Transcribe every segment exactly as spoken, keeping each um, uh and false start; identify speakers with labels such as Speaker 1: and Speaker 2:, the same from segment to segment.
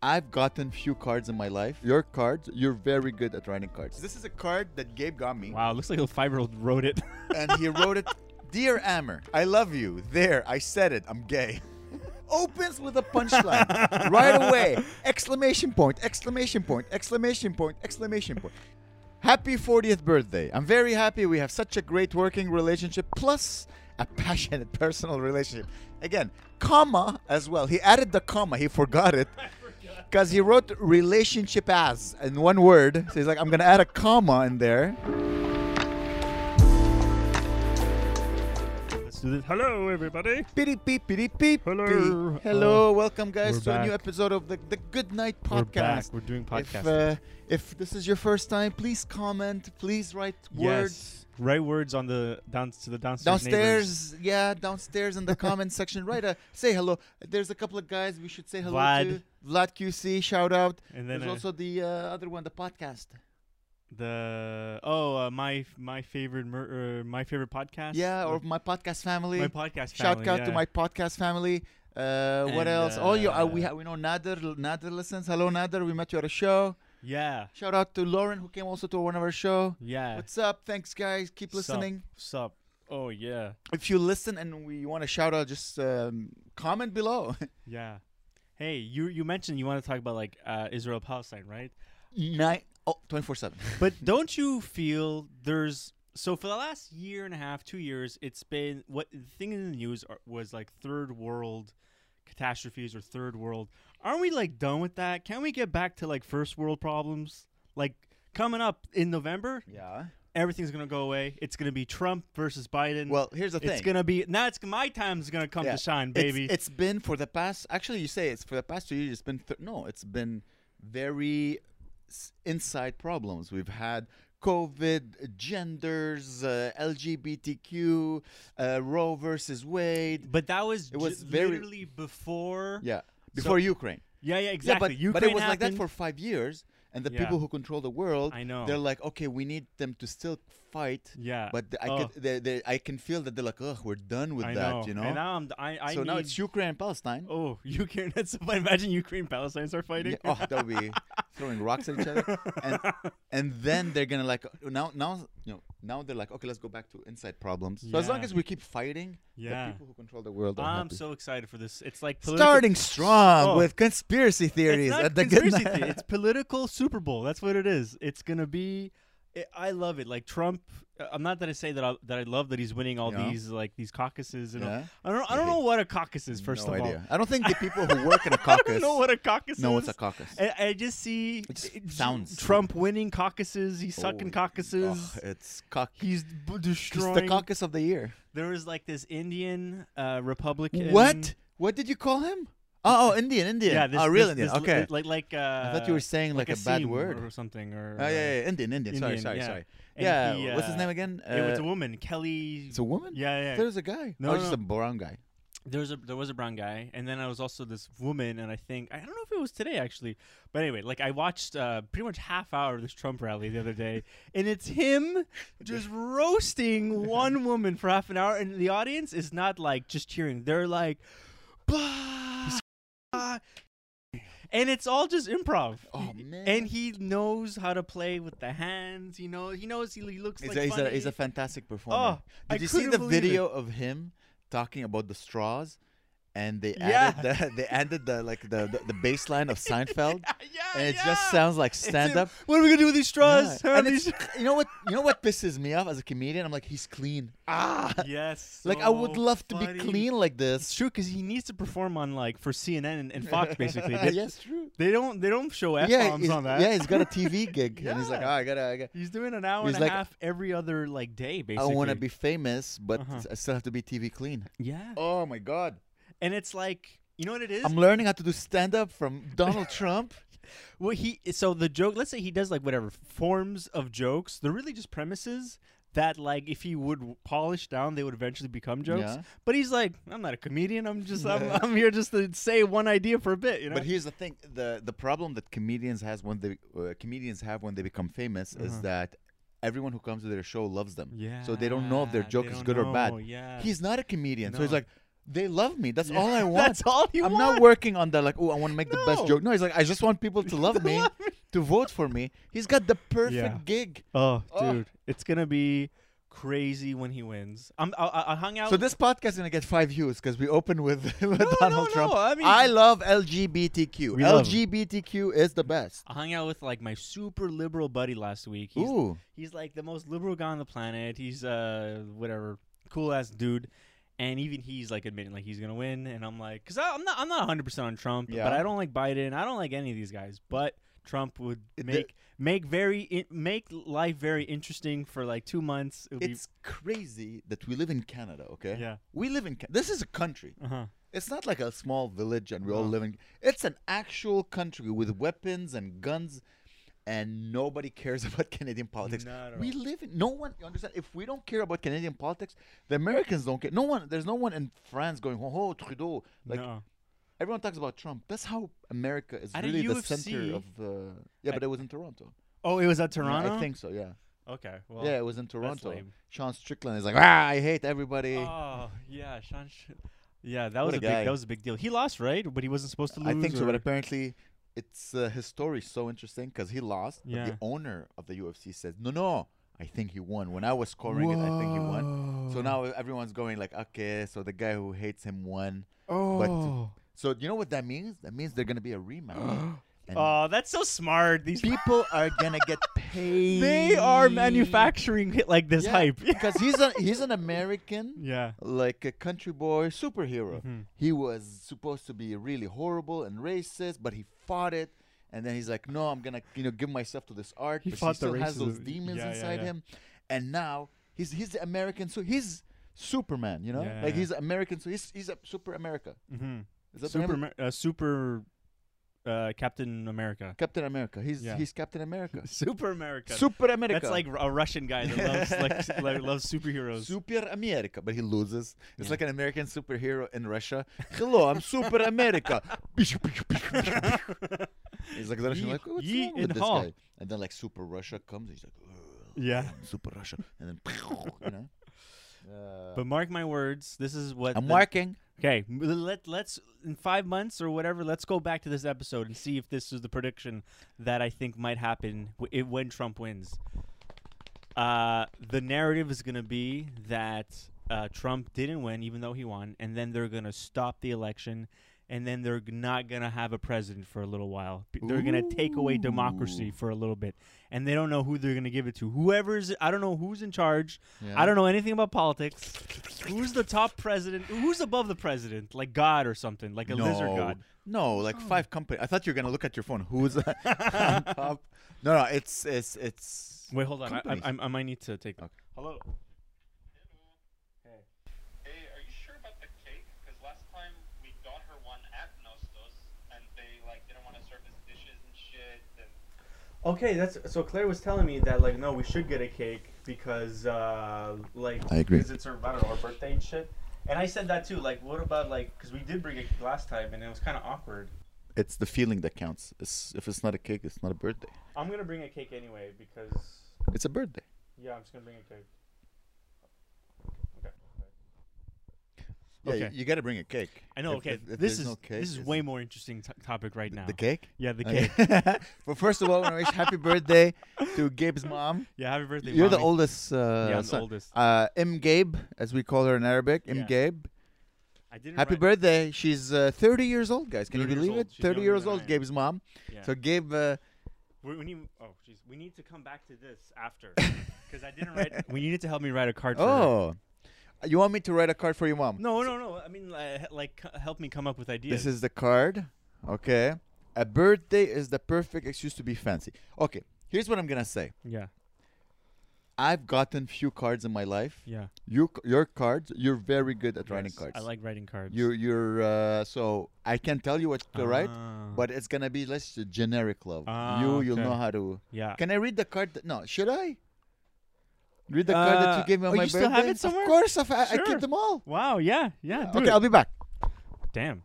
Speaker 1: I've gotten few cards in my life. Your cards, you're very good at writing cards. This is a card that Gabe got me.
Speaker 2: Wow, looks like a five-year-old wrote it.
Speaker 1: And he wrote it, Dear Amer, I love you. There, I said it. I'm gay. Opens with a punchline. Right away. Exclamation point, exclamation point, exclamation point, exclamation point. Happy fortieth birthday. I'm very happy we have such a great working relationship, plus a passionate personal relationship. Again, comma as well. He added the comma. He forgot it. Because he wrote relationship as in one word. So he's like, I'm going to add a comma in there.
Speaker 2: Let's do this. Hello, everybody.
Speaker 1: Beep, beep, beep, beep.
Speaker 2: Hello.
Speaker 1: Beep. Hello.
Speaker 2: Uh,
Speaker 1: Welcome, guys,
Speaker 2: we're
Speaker 1: to a new
Speaker 2: back.
Speaker 1: episode of the, the Good Night Podcast.
Speaker 2: We're back. We're doing
Speaker 1: If,
Speaker 2: podcasting.
Speaker 1: uh, if this is your first time, please comment. Please write words.
Speaker 2: Yes. Write words on the down to the downstairs.
Speaker 1: Downstairs, yeah, downstairs in the comment section. Write a say hello. There's a couple of guys we should say hello
Speaker 2: Vlad.
Speaker 1: to. Vlad Q C, shout out.
Speaker 2: And then
Speaker 1: There's
Speaker 2: uh,
Speaker 1: also the uh, other one, the podcast.
Speaker 2: the oh uh, my my favorite mur- uh, my favorite podcast.
Speaker 1: Yeah, or my podcast family.
Speaker 2: my podcast.
Speaker 1: Shout
Speaker 2: family,
Speaker 1: out
Speaker 2: yeah.
Speaker 1: to my podcast family. Uh, what
Speaker 2: And,
Speaker 1: else? oh, you, uh, we
Speaker 2: uh,
Speaker 1: ha- we know Nader. Nader listens. Hello, Nader. We met you at a show.
Speaker 2: Yeah.
Speaker 1: Shout out to Lauren, who came also to one of our show.
Speaker 2: Yeah.
Speaker 1: What's up? Thanks, guys. Keep listening.
Speaker 2: Sup? Oh yeah.
Speaker 1: If you listen and we want to shout out, just um, comment below.
Speaker 2: Yeah. Hey, you you mentioned you want to talk about like uh, Israel Palestine, right?
Speaker 1: Nine, oh, twenty-four seven.
Speaker 2: But don't you feel there's so for the last year and a half, two years, it's been what the thing in the news are, was like third world catastrophes or third world. Aren't we like done with that? Can't we get back to like first world problems? Like coming up in November,
Speaker 1: Yeah.
Speaker 2: everything's gonna go away. It's gonna be Trump versus Biden.
Speaker 1: Well, here's the thing.
Speaker 2: it's gonna be now. It's my time's gonna come
Speaker 1: Yeah.
Speaker 2: to shine,
Speaker 1: It's-
Speaker 2: baby.
Speaker 1: It's been for the past. Actually, you say it's for the past two years. It's been th- no. It's been very s- inside problems. We've had COVID, genders, uh, L G B T Q, uh, Roe versus Wade.
Speaker 2: but that was
Speaker 1: it was
Speaker 2: ju-
Speaker 1: very-
Speaker 2: literally before.
Speaker 1: Yeah, before Ukraine.
Speaker 2: Yeah, yeah, exactly.
Speaker 1: Yeah, but, but it
Speaker 2: Ukraine
Speaker 1: was like that
Speaker 2: happened.
Speaker 1: for five years. And the
Speaker 2: Yeah.
Speaker 1: people who control the world,
Speaker 2: I know.
Speaker 1: they're like, okay, we need them to still fight.
Speaker 2: Yeah,
Speaker 1: But th- I
Speaker 2: Oh.
Speaker 1: could, they, they, I can feel that they're like, ugh, we're done with
Speaker 2: I
Speaker 1: that,
Speaker 2: know.
Speaker 1: you know.
Speaker 2: And now I'm, I, I
Speaker 1: so
Speaker 2: need,
Speaker 1: now it's Ukraine and Palestine.
Speaker 2: Oh, Ukraine. That's so funny. Imagine Ukraine, Palestine start fighting.
Speaker 1: Yeah, oh, that would be throwing rocks at each other. And and then they're gonna like now now you know now they're like, okay, let's go back to inside problems. So as long
Speaker 2: Yeah.
Speaker 1: as we keep fighting,
Speaker 2: Yeah.
Speaker 1: the people who control the world are
Speaker 2: I'm
Speaker 1: happy.
Speaker 2: so excited for this. It's like political,
Speaker 1: Starting strong
Speaker 2: Oh.
Speaker 1: with conspiracy theories
Speaker 2: It's not
Speaker 1: at the good
Speaker 2: conspiracy
Speaker 1: night.
Speaker 2: theory. It's political Super Bowl. That's what it is. It's gonna be. It, I love it. Like Trump. uh, I'm not that I say that I, that I love that he's winning all
Speaker 1: Yeah.
Speaker 2: these like these caucuses and all.
Speaker 1: Yeah.
Speaker 2: I don't. I don't know what a caucus is. First
Speaker 1: no
Speaker 2: of
Speaker 1: idea.
Speaker 2: all,
Speaker 1: I don't think the people who work in a
Speaker 2: I
Speaker 1: caucus
Speaker 2: don't know what a caucus
Speaker 1: know
Speaker 2: is.
Speaker 1: what's a caucus.
Speaker 2: I, I just see
Speaker 1: It just
Speaker 2: it-
Speaker 1: sounds-
Speaker 2: Trump winning caucuses. He's sucking
Speaker 1: Oh,
Speaker 2: caucuses.
Speaker 1: oh, it's cock.
Speaker 2: He's b-
Speaker 1: It's
Speaker 2: destroying.
Speaker 1: the caucus of the year.
Speaker 2: There was like this Indian uh, Republican.
Speaker 1: What? What did you call him? Oh, oh, Indian, Indian.
Speaker 2: Yeah, this,
Speaker 1: oh, real
Speaker 2: this-
Speaker 1: Indian.
Speaker 2: this-
Speaker 1: okay.
Speaker 2: Like like. Uh,
Speaker 1: I thought you were saying like, a, bad
Speaker 2: seam
Speaker 1: word.
Speaker 2: or something or.
Speaker 1: Oh yeah, yeah, yeah, Indian, Indian. Sorry,
Speaker 2: Indian,
Speaker 1: sorry,
Speaker 2: yeah.
Speaker 1: sorry.
Speaker 2: And
Speaker 1: Yeah,
Speaker 2: he,
Speaker 1: what's his
Speaker 2: uh,
Speaker 1: name again?
Speaker 2: It was
Speaker 1: Uh,
Speaker 2: a woman, Kelly.
Speaker 1: It's a woman.
Speaker 2: Yeah, yeah.
Speaker 1: There's a guy.
Speaker 2: No,
Speaker 1: oh,
Speaker 2: no,
Speaker 1: just
Speaker 2: no.
Speaker 1: a brown guy.
Speaker 2: There was a there was a brown guy, and then I was also this woman, and I think I don't know if it was today actually, but anyway, like I watched uh, pretty much half hour of this Trump rally the other day, and it's him just roasting one woman for half an hour, and the audience is not like just cheering; they're like, bah, bah. And it's all just improv.
Speaker 1: Oh man.
Speaker 2: And he knows how to play with the hands. He knows. He knows. He, he looks
Speaker 1: he's,
Speaker 2: like
Speaker 1: a, he's,
Speaker 2: funny.
Speaker 1: a, he's a fantastic performer.
Speaker 2: Oh,
Speaker 1: Did
Speaker 2: I
Speaker 1: you see
Speaker 2: couldn't
Speaker 1: the
Speaker 2: believe
Speaker 1: video
Speaker 2: it.
Speaker 1: of him talking about the straws? And they
Speaker 2: Yeah.
Speaker 1: added the they added the like the the, the bass line of Seinfeld,
Speaker 2: yeah,
Speaker 1: and it
Speaker 2: yeah.
Speaker 1: just sounds like
Speaker 2: It's
Speaker 1: stand
Speaker 2: him.
Speaker 1: up.
Speaker 2: What are we gonna do with these straws?
Speaker 1: Yeah.
Speaker 2: How are
Speaker 1: And
Speaker 2: these-
Speaker 1: it's, you know what? You know what pisses me off as a comedian? I'm like, he's clean. Ah,
Speaker 2: yes.
Speaker 1: like I would
Speaker 2: so
Speaker 1: love to be
Speaker 2: funny.
Speaker 1: clean like
Speaker 2: It's
Speaker 1: this.
Speaker 2: true because he needs to perform on like for C N N and, and Fox basically. They,
Speaker 1: yes, true.
Speaker 2: they don't they don't show f
Speaker 1: Yeah,
Speaker 2: bombs
Speaker 1: he's,
Speaker 2: on that.
Speaker 1: yeah, he's got a T V gig, and he's like,
Speaker 2: Yeah.
Speaker 1: oh, I gotta, I gotta.
Speaker 2: He's doing an hour
Speaker 1: He's
Speaker 2: and a
Speaker 1: like,
Speaker 2: half every other like day
Speaker 1: I
Speaker 2: basically.
Speaker 1: want to be famous, but
Speaker 2: Uh-huh.
Speaker 1: I still have to be T V clean.
Speaker 2: Yeah.
Speaker 1: Oh my god.
Speaker 2: And it's like you know what it is.
Speaker 1: I'm learning how to do stand up from Donald Trump.
Speaker 2: Well, he so the joke. Let's say he does like whatever forms of jokes. They're really just premises that like if he would w- polish down, they would eventually become jokes.
Speaker 1: Yeah.
Speaker 2: But he's like, I'm not a comedian. I'm just I'm,
Speaker 1: Yeah.
Speaker 2: I'm here just to say one idea for a bit. You know.
Speaker 1: But here's the thing: the the problem that comedians has when they uh, comedians have when they become famous is
Speaker 2: Uh-huh.
Speaker 1: that everyone who comes to their show loves them.
Speaker 2: yeah.
Speaker 1: So they don't know if their joke
Speaker 2: they
Speaker 1: is
Speaker 2: don't
Speaker 1: good or bad.
Speaker 2: know, Yeah.
Speaker 1: He's not a comedian, so he's
Speaker 2: No.
Speaker 1: like, They love me. That's
Speaker 2: Yeah,
Speaker 1: all I want.
Speaker 2: That's all you
Speaker 1: I'm
Speaker 2: want.
Speaker 1: not working on that. Like, oh, I want to make the best
Speaker 2: No.
Speaker 1: joke. No, he's like, I just want people to love me, to vote for me. He's got the perfect
Speaker 2: Yeah.
Speaker 1: gig.
Speaker 2: Oh,
Speaker 1: Oh.
Speaker 2: dude, it's gonna be crazy when he wins. I'm. I, I, I hung out.
Speaker 1: So this podcast is gonna get five views because we opened with, with
Speaker 2: No,
Speaker 1: Donald
Speaker 2: no,
Speaker 1: Trump.
Speaker 2: no, I mean-
Speaker 1: I love L G B T Q.
Speaker 2: We love him.
Speaker 1: L G B T Q is the best.
Speaker 2: I hung out with like my super liberal buddy last week. He's,
Speaker 1: Ooh,
Speaker 2: he's like the most liberal guy on the planet. He's uh whatever, cool ass dude. And even he's like admitting like he's gonna win, and I'm like, cause I, I'm not I'm not one hundred percent on Trump,
Speaker 1: Yeah.
Speaker 2: but I don't like Biden. I don't like any of these guys, but Trump would
Speaker 1: It-
Speaker 2: make make very i- make life very interesting for like two months. It would
Speaker 1: it's crazy that we live in Canada. Okay,
Speaker 2: be, yeah,
Speaker 1: we live in. Ca- this is a country.
Speaker 2: uh huh,
Speaker 1: It's not like a small village and we all
Speaker 2: No.
Speaker 1: live in. It's an actual country with weapons and guns, and nobody cares about Canadian politics.
Speaker 2: Not at
Speaker 1: We
Speaker 2: all.
Speaker 1: live in. No one. You understand? If we don't care about Canadian politics, the Americans don't care. No one. There's no one in France going, "Oh, oh Trudeau." Like
Speaker 2: no.
Speaker 1: everyone talks about Trump. That's how America is
Speaker 2: At a
Speaker 1: really the
Speaker 2: U F C
Speaker 1: center of. Uh, yeah,
Speaker 2: I-
Speaker 1: but it was in Toronto.
Speaker 2: Oh, it was at
Speaker 1: Yeah,
Speaker 2: Toronto.
Speaker 1: I think so. Yeah.
Speaker 2: Okay, well,
Speaker 1: yeah, it was in Toronto.
Speaker 2: lame.
Speaker 1: Sean Strickland is like, ah, I hate everybody.
Speaker 2: Oh yeah, Sean. Sh- yeah, that
Speaker 1: What
Speaker 2: was
Speaker 1: a
Speaker 2: a, big
Speaker 1: guy.
Speaker 2: that was a big deal. He lost, right? But he wasn't supposed to lose.
Speaker 1: I think so,
Speaker 2: or-
Speaker 1: but apparently, it's uh, his story is so interesting because he lost.
Speaker 2: Yeah.
Speaker 1: But the owner of the U F C says, "No, no, I think he won. When I was scoring it, I think he won." So now everyone's going like, "Okay, so the guy who hates him won."
Speaker 2: oh,
Speaker 1: So you know what that means? That means they're gonna be a rematch, and
Speaker 2: oh, that's so smart. These
Speaker 1: people are gonna get paid.
Speaker 2: they are manufacturing hit like this
Speaker 1: Yeah,
Speaker 2: hype.
Speaker 1: because he's a he's an American.
Speaker 2: yeah.
Speaker 1: Like a country boy superhero.
Speaker 2: Mhm.
Speaker 1: He was supposed to be really horrible and racist, but he fought it. And then he's like, "No, I'm gonna, you know, give myself to this art."
Speaker 2: He
Speaker 1: but
Speaker 2: fought
Speaker 1: he
Speaker 2: the
Speaker 1: still has those
Speaker 2: racism.
Speaker 1: demons
Speaker 2: Yeah, yeah,
Speaker 1: inside
Speaker 2: yeah.
Speaker 1: him. And now he's he's the American, so he's Superman. You know,
Speaker 2: Yeah,
Speaker 1: like
Speaker 2: yeah.
Speaker 1: he's American, so he's he's a super America.
Speaker 2: Mm-hmm.
Speaker 1: Is that the
Speaker 2: Super,
Speaker 1: name?
Speaker 2: Amer- uh, super, uh, Captain America.
Speaker 1: Captain America. He's
Speaker 2: Yeah.
Speaker 1: he's Captain America.
Speaker 2: Super America.
Speaker 1: Super America.
Speaker 2: That's like a Russian guy that loves like, s- like loves superheroes.
Speaker 1: Super America, but he loses. It's
Speaker 2: Yeah.
Speaker 1: like an American superhero in Russia. Hello, I'm Super America. He's like, the Russian,
Speaker 2: Ye-
Speaker 1: like, what's
Speaker 2: ye
Speaker 1: wrong with
Speaker 2: in
Speaker 1: this
Speaker 2: Hall.
Speaker 1: guy? And then like Super Russia comes. He's like, "Ugh,
Speaker 2: Yeah.
Speaker 1: I'm Super Russia, and then you know. Uh,
Speaker 2: But mark my words, this is what
Speaker 1: I'm
Speaker 2: the-
Speaker 1: marking.
Speaker 2: Okay, m- let let's in five months or whatever, let's go back to this episode and see if this is the prediction that I think might happen w- i- when Trump wins. Uh, the narrative is going to be that uh, Trump didn't win, even though he won, and then they're going to stop the election, and then they're g- not going to have a president for a little while. P- They're going to take away democracy
Speaker 1: Ooh.
Speaker 2: for a little bit, and they don't know who they're going to give it to. Whoever's, I don't know who's in charge.
Speaker 1: Yeah.
Speaker 2: I don't know anything about politics. Who's the top president? Who's above the president? Like God or something? Like a
Speaker 1: no,
Speaker 2: lizard god?
Speaker 1: No, like
Speaker 2: Oh.
Speaker 1: five company. I thought you were gonna look at your phone. Who's on top? No, no, it's it's it's.
Speaker 2: Wait, hold on. I, I,
Speaker 1: Companies.
Speaker 2: I, I might need to take.
Speaker 1: Okay.
Speaker 2: Hello.
Speaker 3: Hey, are you sure about the cake? Because last time we got her one at Nostos, and they like didn't want to serve us dishes and shit. And
Speaker 2: Okay, that's so. Claire was telling me that like no, we should get a cake because uh like
Speaker 1: I agree.
Speaker 2: because it's her I don't know her birthday and shit. And I said that too. Like, what about like because we did bring a cake last time and it was kind of awkward.
Speaker 1: It's the feeling that counts. It's, if it's not a cake, it's not a birthday.
Speaker 2: I'm gonna bring a cake anyway because
Speaker 1: It's a birthday.
Speaker 2: yeah, I'm just gonna bring a cake. Okay.
Speaker 1: Yeah,
Speaker 2: Okay.
Speaker 1: you, you got to bring a cake.
Speaker 2: I know.
Speaker 1: If-
Speaker 2: Okay,
Speaker 1: if- if
Speaker 2: this
Speaker 1: there's
Speaker 2: is
Speaker 1: no cake,
Speaker 2: this is
Speaker 1: it's-
Speaker 2: way more interesting t- topic right now.
Speaker 1: The cake?
Speaker 2: Yeah, the cake.
Speaker 1: Okay. Well, first of all, I want to wish happy birthday to Gabe's mom.
Speaker 2: Yeah, happy birthday.
Speaker 1: You're the
Speaker 2: mommy.
Speaker 1: oldest. Uh,
Speaker 2: Yeah, I'm the
Speaker 1: son.
Speaker 2: oldest.
Speaker 1: Uh, M. Gabe, as we call her in Arabic. M.
Speaker 2: Yeah.
Speaker 1: Gabe.
Speaker 2: I didn't.
Speaker 1: Happy
Speaker 2: write-
Speaker 1: birthday. She's uh, thirty years old, guys. Can you
Speaker 2: thirty years
Speaker 1: believe
Speaker 2: old.
Speaker 1: it?
Speaker 2: She's
Speaker 1: thirty
Speaker 2: younger
Speaker 1: years
Speaker 2: than
Speaker 1: old,
Speaker 2: I am.
Speaker 1: Gabe's mom.
Speaker 2: Yeah.
Speaker 1: So Gabe, uh,
Speaker 2: we, we need. Oh, jeez. We need to come back to this after because I didn't write. We needed to help me write a card. For her.
Speaker 1: oh, you want me to write a card for your mom?
Speaker 2: No, no, no. I mean, uh, like, c- help me come up with ideas.
Speaker 1: This is the card. Okay. A birthday is the perfect excuse to be fancy. Okay. Here's what I'm gonna say.
Speaker 2: Yeah.
Speaker 1: I've gotten few cards in my life.
Speaker 2: Yeah.
Speaker 1: You, your cards, you're very good at writing
Speaker 2: Yes,
Speaker 1: cards.
Speaker 2: I like writing cards.
Speaker 1: You, you're. Uh, so I can tell you what to write,
Speaker 2: Ah.
Speaker 1: but it's gonna be less generic love.
Speaker 2: Ah,
Speaker 1: you, you'll
Speaker 2: okay.
Speaker 1: know how to.
Speaker 2: yeah.
Speaker 1: Can I read the card? That, no, should I? Read the card that
Speaker 2: Uh,
Speaker 1: you gave me on
Speaker 2: oh,
Speaker 1: my
Speaker 2: you
Speaker 1: birthday.
Speaker 2: still have it somewhere?
Speaker 1: Of course, I've, I, I
Speaker 2: Sure.
Speaker 1: keep them all.
Speaker 2: Wow. Yeah. Yeah. do
Speaker 1: Okay,
Speaker 2: it.
Speaker 1: I'll be back.
Speaker 2: Damn.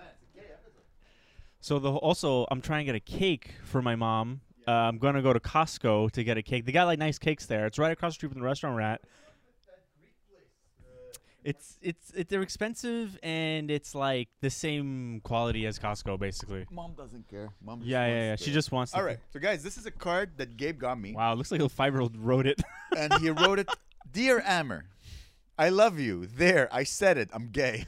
Speaker 2: So the also, I'm trying to get a cake for my mom. Uh, I'm gonna go to Costco to get a cake. They got like nice cakes there. It's right across the street from the restaurant we're at. It's it's it, they're expensive and it's like the same quality as Costco basically.
Speaker 1: Mom doesn't care. Mom. Just
Speaker 2: Yeah,
Speaker 1: wants
Speaker 2: yeah, yeah.
Speaker 1: to-
Speaker 2: She just wants to.
Speaker 1: All right, so guys, this is a card that Gabe got me,
Speaker 2: Wow, it looks like a five-year-old wrote it.
Speaker 1: and he wrote it, "Dear Amber, I love you. There, I said it. I'm gay."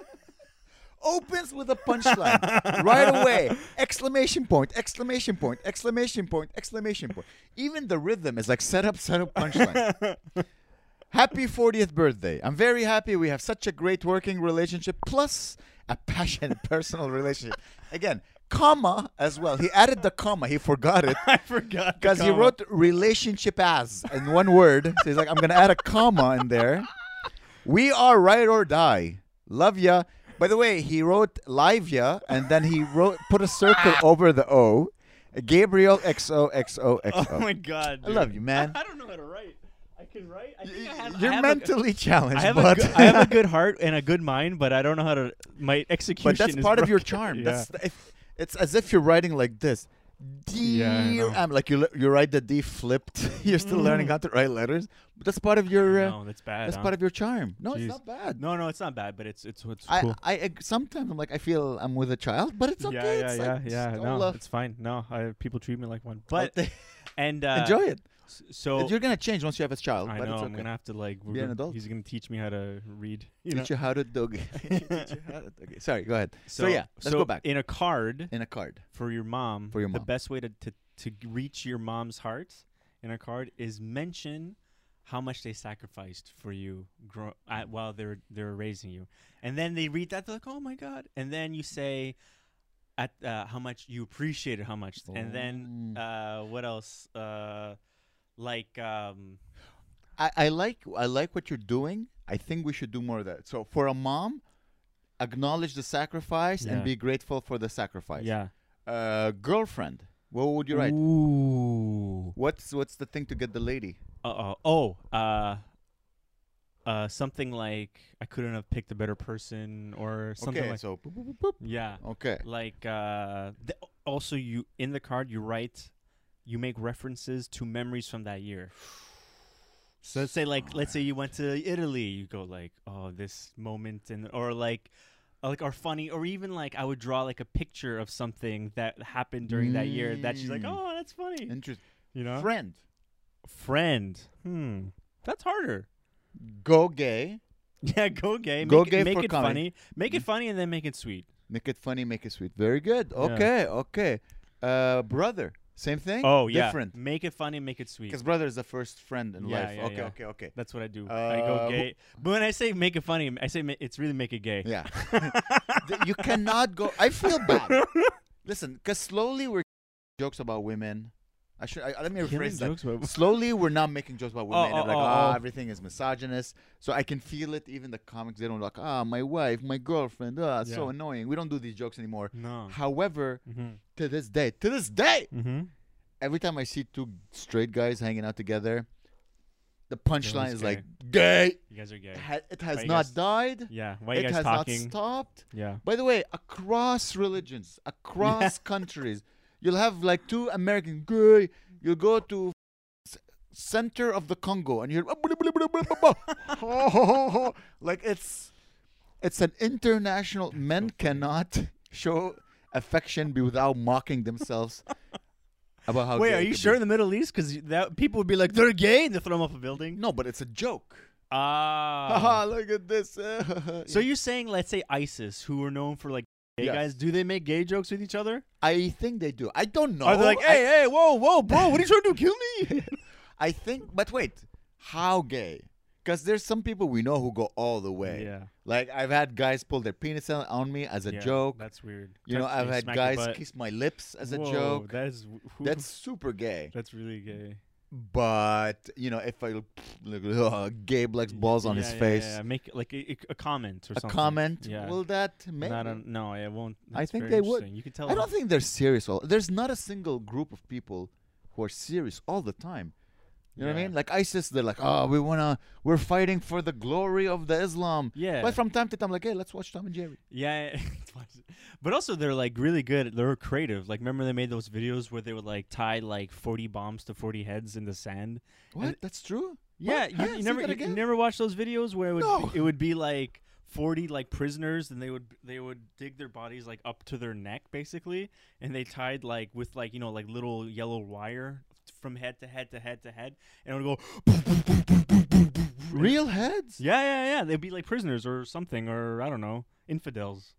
Speaker 1: Opens with a punchline right away! Exclamation point! Exclamation point! Exclamation point! Exclamation point! Even the rhythm is like set up, set up, punchline. Happy fortieth birthday. I'm very happy we have such a great working relationship, plus a passionate personal relationship. Again, comma as well. He added the comma. He forgot it
Speaker 2: I forgot. the
Speaker 1: because he
Speaker 2: comma.
Speaker 1: wrote relationship as in one word. So he's like, I'm going to add a comma in there. We are ride or die. Love ya. By the way, he wrote live ya, and then he wrote put a circle over the O. Gabriel X O X O X O.
Speaker 2: Oh my god!
Speaker 1: I
Speaker 2: Dude.
Speaker 1: love you, man.
Speaker 2: I, I don't know how to write. I can write. I think I have.
Speaker 1: You're
Speaker 2: I have
Speaker 1: mentally
Speaker 2: A,
Speaker 1: challenged,
Speaker 2: I have,
Speaker 1: but
Speaker 2: a good, I have a good heart and a good mind, but I don't know how to. My execution.
Speaker 1: but that's
Speaker 2: is
Speaker 1: part of your
Speaker 2: broken.
Speaker 1: charm.
Speaker 2: Yeah.
Speaker 1: That's the, if, it's as if you're writing like this. Dear,
Speaker 2: Yeah, I know.
Speaker 1: Am, like you you write the D flipped. You're still learning how to write letters, but that's part of your uh,
Speaker 2: no, that's bad.
Speaker 1: that's
Speaker 2: huh?
Speaker 1: part of your charm. No,
Speaker 2: Jeez.
Speaker 1: it's not bad.
Speaker 2: No, no, it's not bad, but it's it's it's
Speaker 1: I,
Speaker 2: cool.
Speaker 1: I ag- sometimes I'm like I feel I'm with a child, but it's okay.
Speaker 2: yeah,
Speaker 1: it's
Speaker 2: yeah,
Speaker 1: like,
Speaker 2: yeah,
Speaker 1: just
Speaker 2: yeah.
Speaker 1: all
Speaker 2: No,
Speaker 1: love.
Speaker 2: it's fine. No, I, people treat me like one.
Speaker 1: But
Speaker 2: But and uh,
Speaker 1: enjoy it.
Speaker 2: s- So
Speaker 1: You're gonna change once you have a child.
Speaker 2: I
Speaker 1: but
Speaker 2: know
Speaker 1: it's
Speaker 2: I'm
Speaker 1: okay.
Speaker 2: gonna have to like. we're
Speaker 1: Be an
Speaker 2: gonna-
Speaker 1: adult.
Speaker 2: He's gonna teach me how to read. You
Speaker 1: teach
Speaker 2: know.
Speaker 1: you how to dog. Teach you how to dog. Sorry, go ahead. So,
Speaker 2: So
Speaker 1: yeah, let's
Speaker 2: so
Speaker 1: go back
Speaker 2: in a card
Speaker 1: in a card.
Speaker 2: for your mom.
Speaker 1: For your
Speaker 2: the
Speaker 1: mom.
Speaker 2: best way to, to to reach your mom's heart in a card is mention how much they sacrificed for you grow, at, while they're they're raising you, and then they read that they're like, oh my god, and then you say at uh, how much you appreciated how much, and then
Speaker 1: Oh.
Speaker 2: uh, what else? Uh, like um,
Speaker 1: I, I like I like what you're doing. I think we should do more of that. So for a mom, acknowledge the sacrifice and
Speaker 2: Yeah.
Speaker 1: be grateful for the sacrifice.
Speaker 2: yeah.
Speaker 1: Uh, girlfriend. What would you write?
Speaker 2: Ooh.
Speaker 1: What's what's the thing to get the lady?
Speaker 2: Uh oh. Oh. Uh. Uh. Something like I couldn't have picked a better person, or something
Speaker 1: okay,
Speaker 2: like.
Speaker 1: so boop, boop, boop, boop.
Speaker 2: Yeah.
Speaker 1: Okay.
Speaker 2: Like uh. Th- also, you in the card you write, you make references to memories from that year. So let's say like let's say you went to Italy, you go like, oh, this moment, and or like. uh, Like or funny, or even like I would draw like a picture of something that happened during that year that she's like,
Speaker 1: Mm.
Speaker 2: oh, that's funny,
Speaker 1: Interesting.
Speaker 2: you know.
Speaker 1: Friend.
Speaker 2: Friend, hmm, that's harder.
Speaker 1: Go gay.
Speaker 2: Yeah, go gay.
Speaker 1: Go
Speaker 2: make
Speaker 1: gay
Speaker 2: it, make
Speaker 1: for
Speaker 2: it
Speaker 1: comedy.
Speaker 2: funny. Make it funny and then make it sweet.
Speaker 1: Make it funny. Make it sweet. Very good.
Speaker 2: Yeah.
Speaker 1: Okay. Okay. Uh, brother. Same thing.
Speaker 2: Oh yeah,
Speaker 1: Different.
Speaker 2: Make it funny, make it sweet.
Speaker 1: Because brother is the first friend in
Speaker 2: Yeah,
Speaker 1: life.
Speaker 2: yeah,
Speaker 1: okay.
Speaker 2: yeah.
Speaker 1: Okay. Okay.
Speaker 2: That's what I do. I
Speaker 1: Uh,
Speaker 2: go
Speaker 1: who-
Speaker 2: gay. But when I say make it funny, I say ma- it's really make it gay.
Speaker 1: Yeah. Th- you cannot go. I feel bad. Listen, because slowly we're jokes about women. I should. I, let me
Speaker 2: Killing
Speaker 1: rephrase that.
Speaker 2: jokes about-
Speaker 1: Slowly, we're not making jokes about women.
Speaker 2: Oh,
Speaker 1: I'm like,
Speaker 2: oh,
Speaker 1: ah,
Speaker 2: oh.
Speaker 1: everything is misogynist. So I can feel it. Even the comics, they don't like, ah, my wife, my girlfriend, ah, so
Speaker 2: Yeah.
Speaker 1: annoying. We don't do these jokes anymore.
Speaker 2: No.
Speaker 1: However,
Speaker 2: Mm-hmm.
Speaker 1: to this day, to this day,
Speaker 2: Mm-hmm.
Speaker 1: every time I see two straight guys hanging out together, the punchline
Speaker 2: always
Speaker 1: is
Speaker 2: gay.
Speaker 1: like, gay.
Speaker 2: You guys are gay.
Speaker 1: It ha- It has
Speaker 2: Why you
Speaker 1: not
Speaker 2: guys-
Speaker 1: died.
Speaker 2: Yeah. Why
Speaker 1: It
Speaker 2: you guys
Speaker 1: has
Speaker 2: talking?
Speaker 1: not stopped.
Speaker 2: Yeah.
Speaker 1: By the way, across religions, across countries, you'll have like two American gay. You'll go to s- center of the Congo and you're like it's it's an international. Men cannot show affection be without mocking themselves about how.
Speaker 2: Wait,
Speaker 1: gay
Speaker 2: are
Speaker 1: it
Speaker 2: you
Speaker 1: could
Speaker 2: sure
Speaker 1: be.
Speaker 2: in the Middle East? Because that people would be like, they're gay, and they throw them off a building.
Speaker 1: No, but it's a joke.
Speaker 2: Ah.
Speaker 1: Haha, look at this.
Speaker 2: So you're saying, let's say ISIS, who are known for like gay
Speaker 1: Yes.
Speaker 2: guys, do they make gay jokes with each other?
Speaker 1: I think they do. I don't know.
Speaker 2: Are they like,
Speaker 1: I-
Speaker 2: hey, hey, whoa, whoa, bro, what are you trying to do? Kill me?
Speaker 1: I think, but wait, how gay? Because there's some people we know who go all the way.
Speaker 2: Yeah.
Speaker 1: Like I've had guys pull their penis out on me as a
Speaker 2: Yeah,
Speaker 1: joke.
Speaker 2: That's weird.
Speaker 1: You know,
Speaker 2: Touch
Speaker 1: I've
Speaker 2: me,
Speaker 1: had
Speaker 2: smack your
Speaker 1: guys
Speaker 2: butt.
Speaker 1: kiss my lips as a
Speaker 2: Whoa,
Speaker 1: joke.
Speaker 2: That is who,
Speaker 1: That's super gay.
Speaker 2: that's really gay.
Speaker 1: But you know, if I look, look oh, Gabe likes balls on
Speaker 2: Yeah,
Speaker 1: his
Speaker 2: yeah,
Speaker 1: face,
Speaker 2: Yeah, yeah. Make like a, a comment or
Speaker 1: a
Speaker 2: something.
Speaker 1: comment,
Speaker 2: Yeah.
Speaker 1: will that make?
Speaker 2: Not a, no, it won't.
Speaker 1: I
Speaker 2: That's
Speaker 1: think
Speaker 2: very
Speaker 1: they would.
Speaker 2: interesting. You can tell.
Speaker 1: I don't think they're serious. All there's not a single group of people who are serious all the time. You know what I
Speaker 2: Yeah.
Speaker 1: mean? Like ISIS, they're like, oh, we wanna, we're fighting for the glory of the Islam.
Speaker 2: Yeah.
Speaker 1: But from time to time, like, hey, let's watch Tom and Jerry.
Speaker 2: Yeah, it's watch it. But also they're like really good. They're creative. Like remember they made those videos where they would like tie like forty bombs to forty heads in the sand.
Speaker 1: What?
Speaker 2: And-
Speaker 1: That's true?
Speaker 2: Yeah,
Speaker 1: What?
Speaker 2: you,
Speaker 1: Huh?
Speaker 2: you
Speaker 1: Say
Speaker 2: never
Speaker 1: that
Speaker 2: you, you
Speaker 1: again?
Speaker 2: never watched those videos where it would
Speaker 1: No.
Speaker 2: it would be like forty like prisoners, and they would they would dig their bodies like up to their neck basically, and they tied like with like you know like little yellow wire from head to head to head to head, and it would go.
Speaker 1: Real heads?
Speaker 2: Yeah, yeah, yeah. They'd be like prisoners or something, or I don't know, infidels.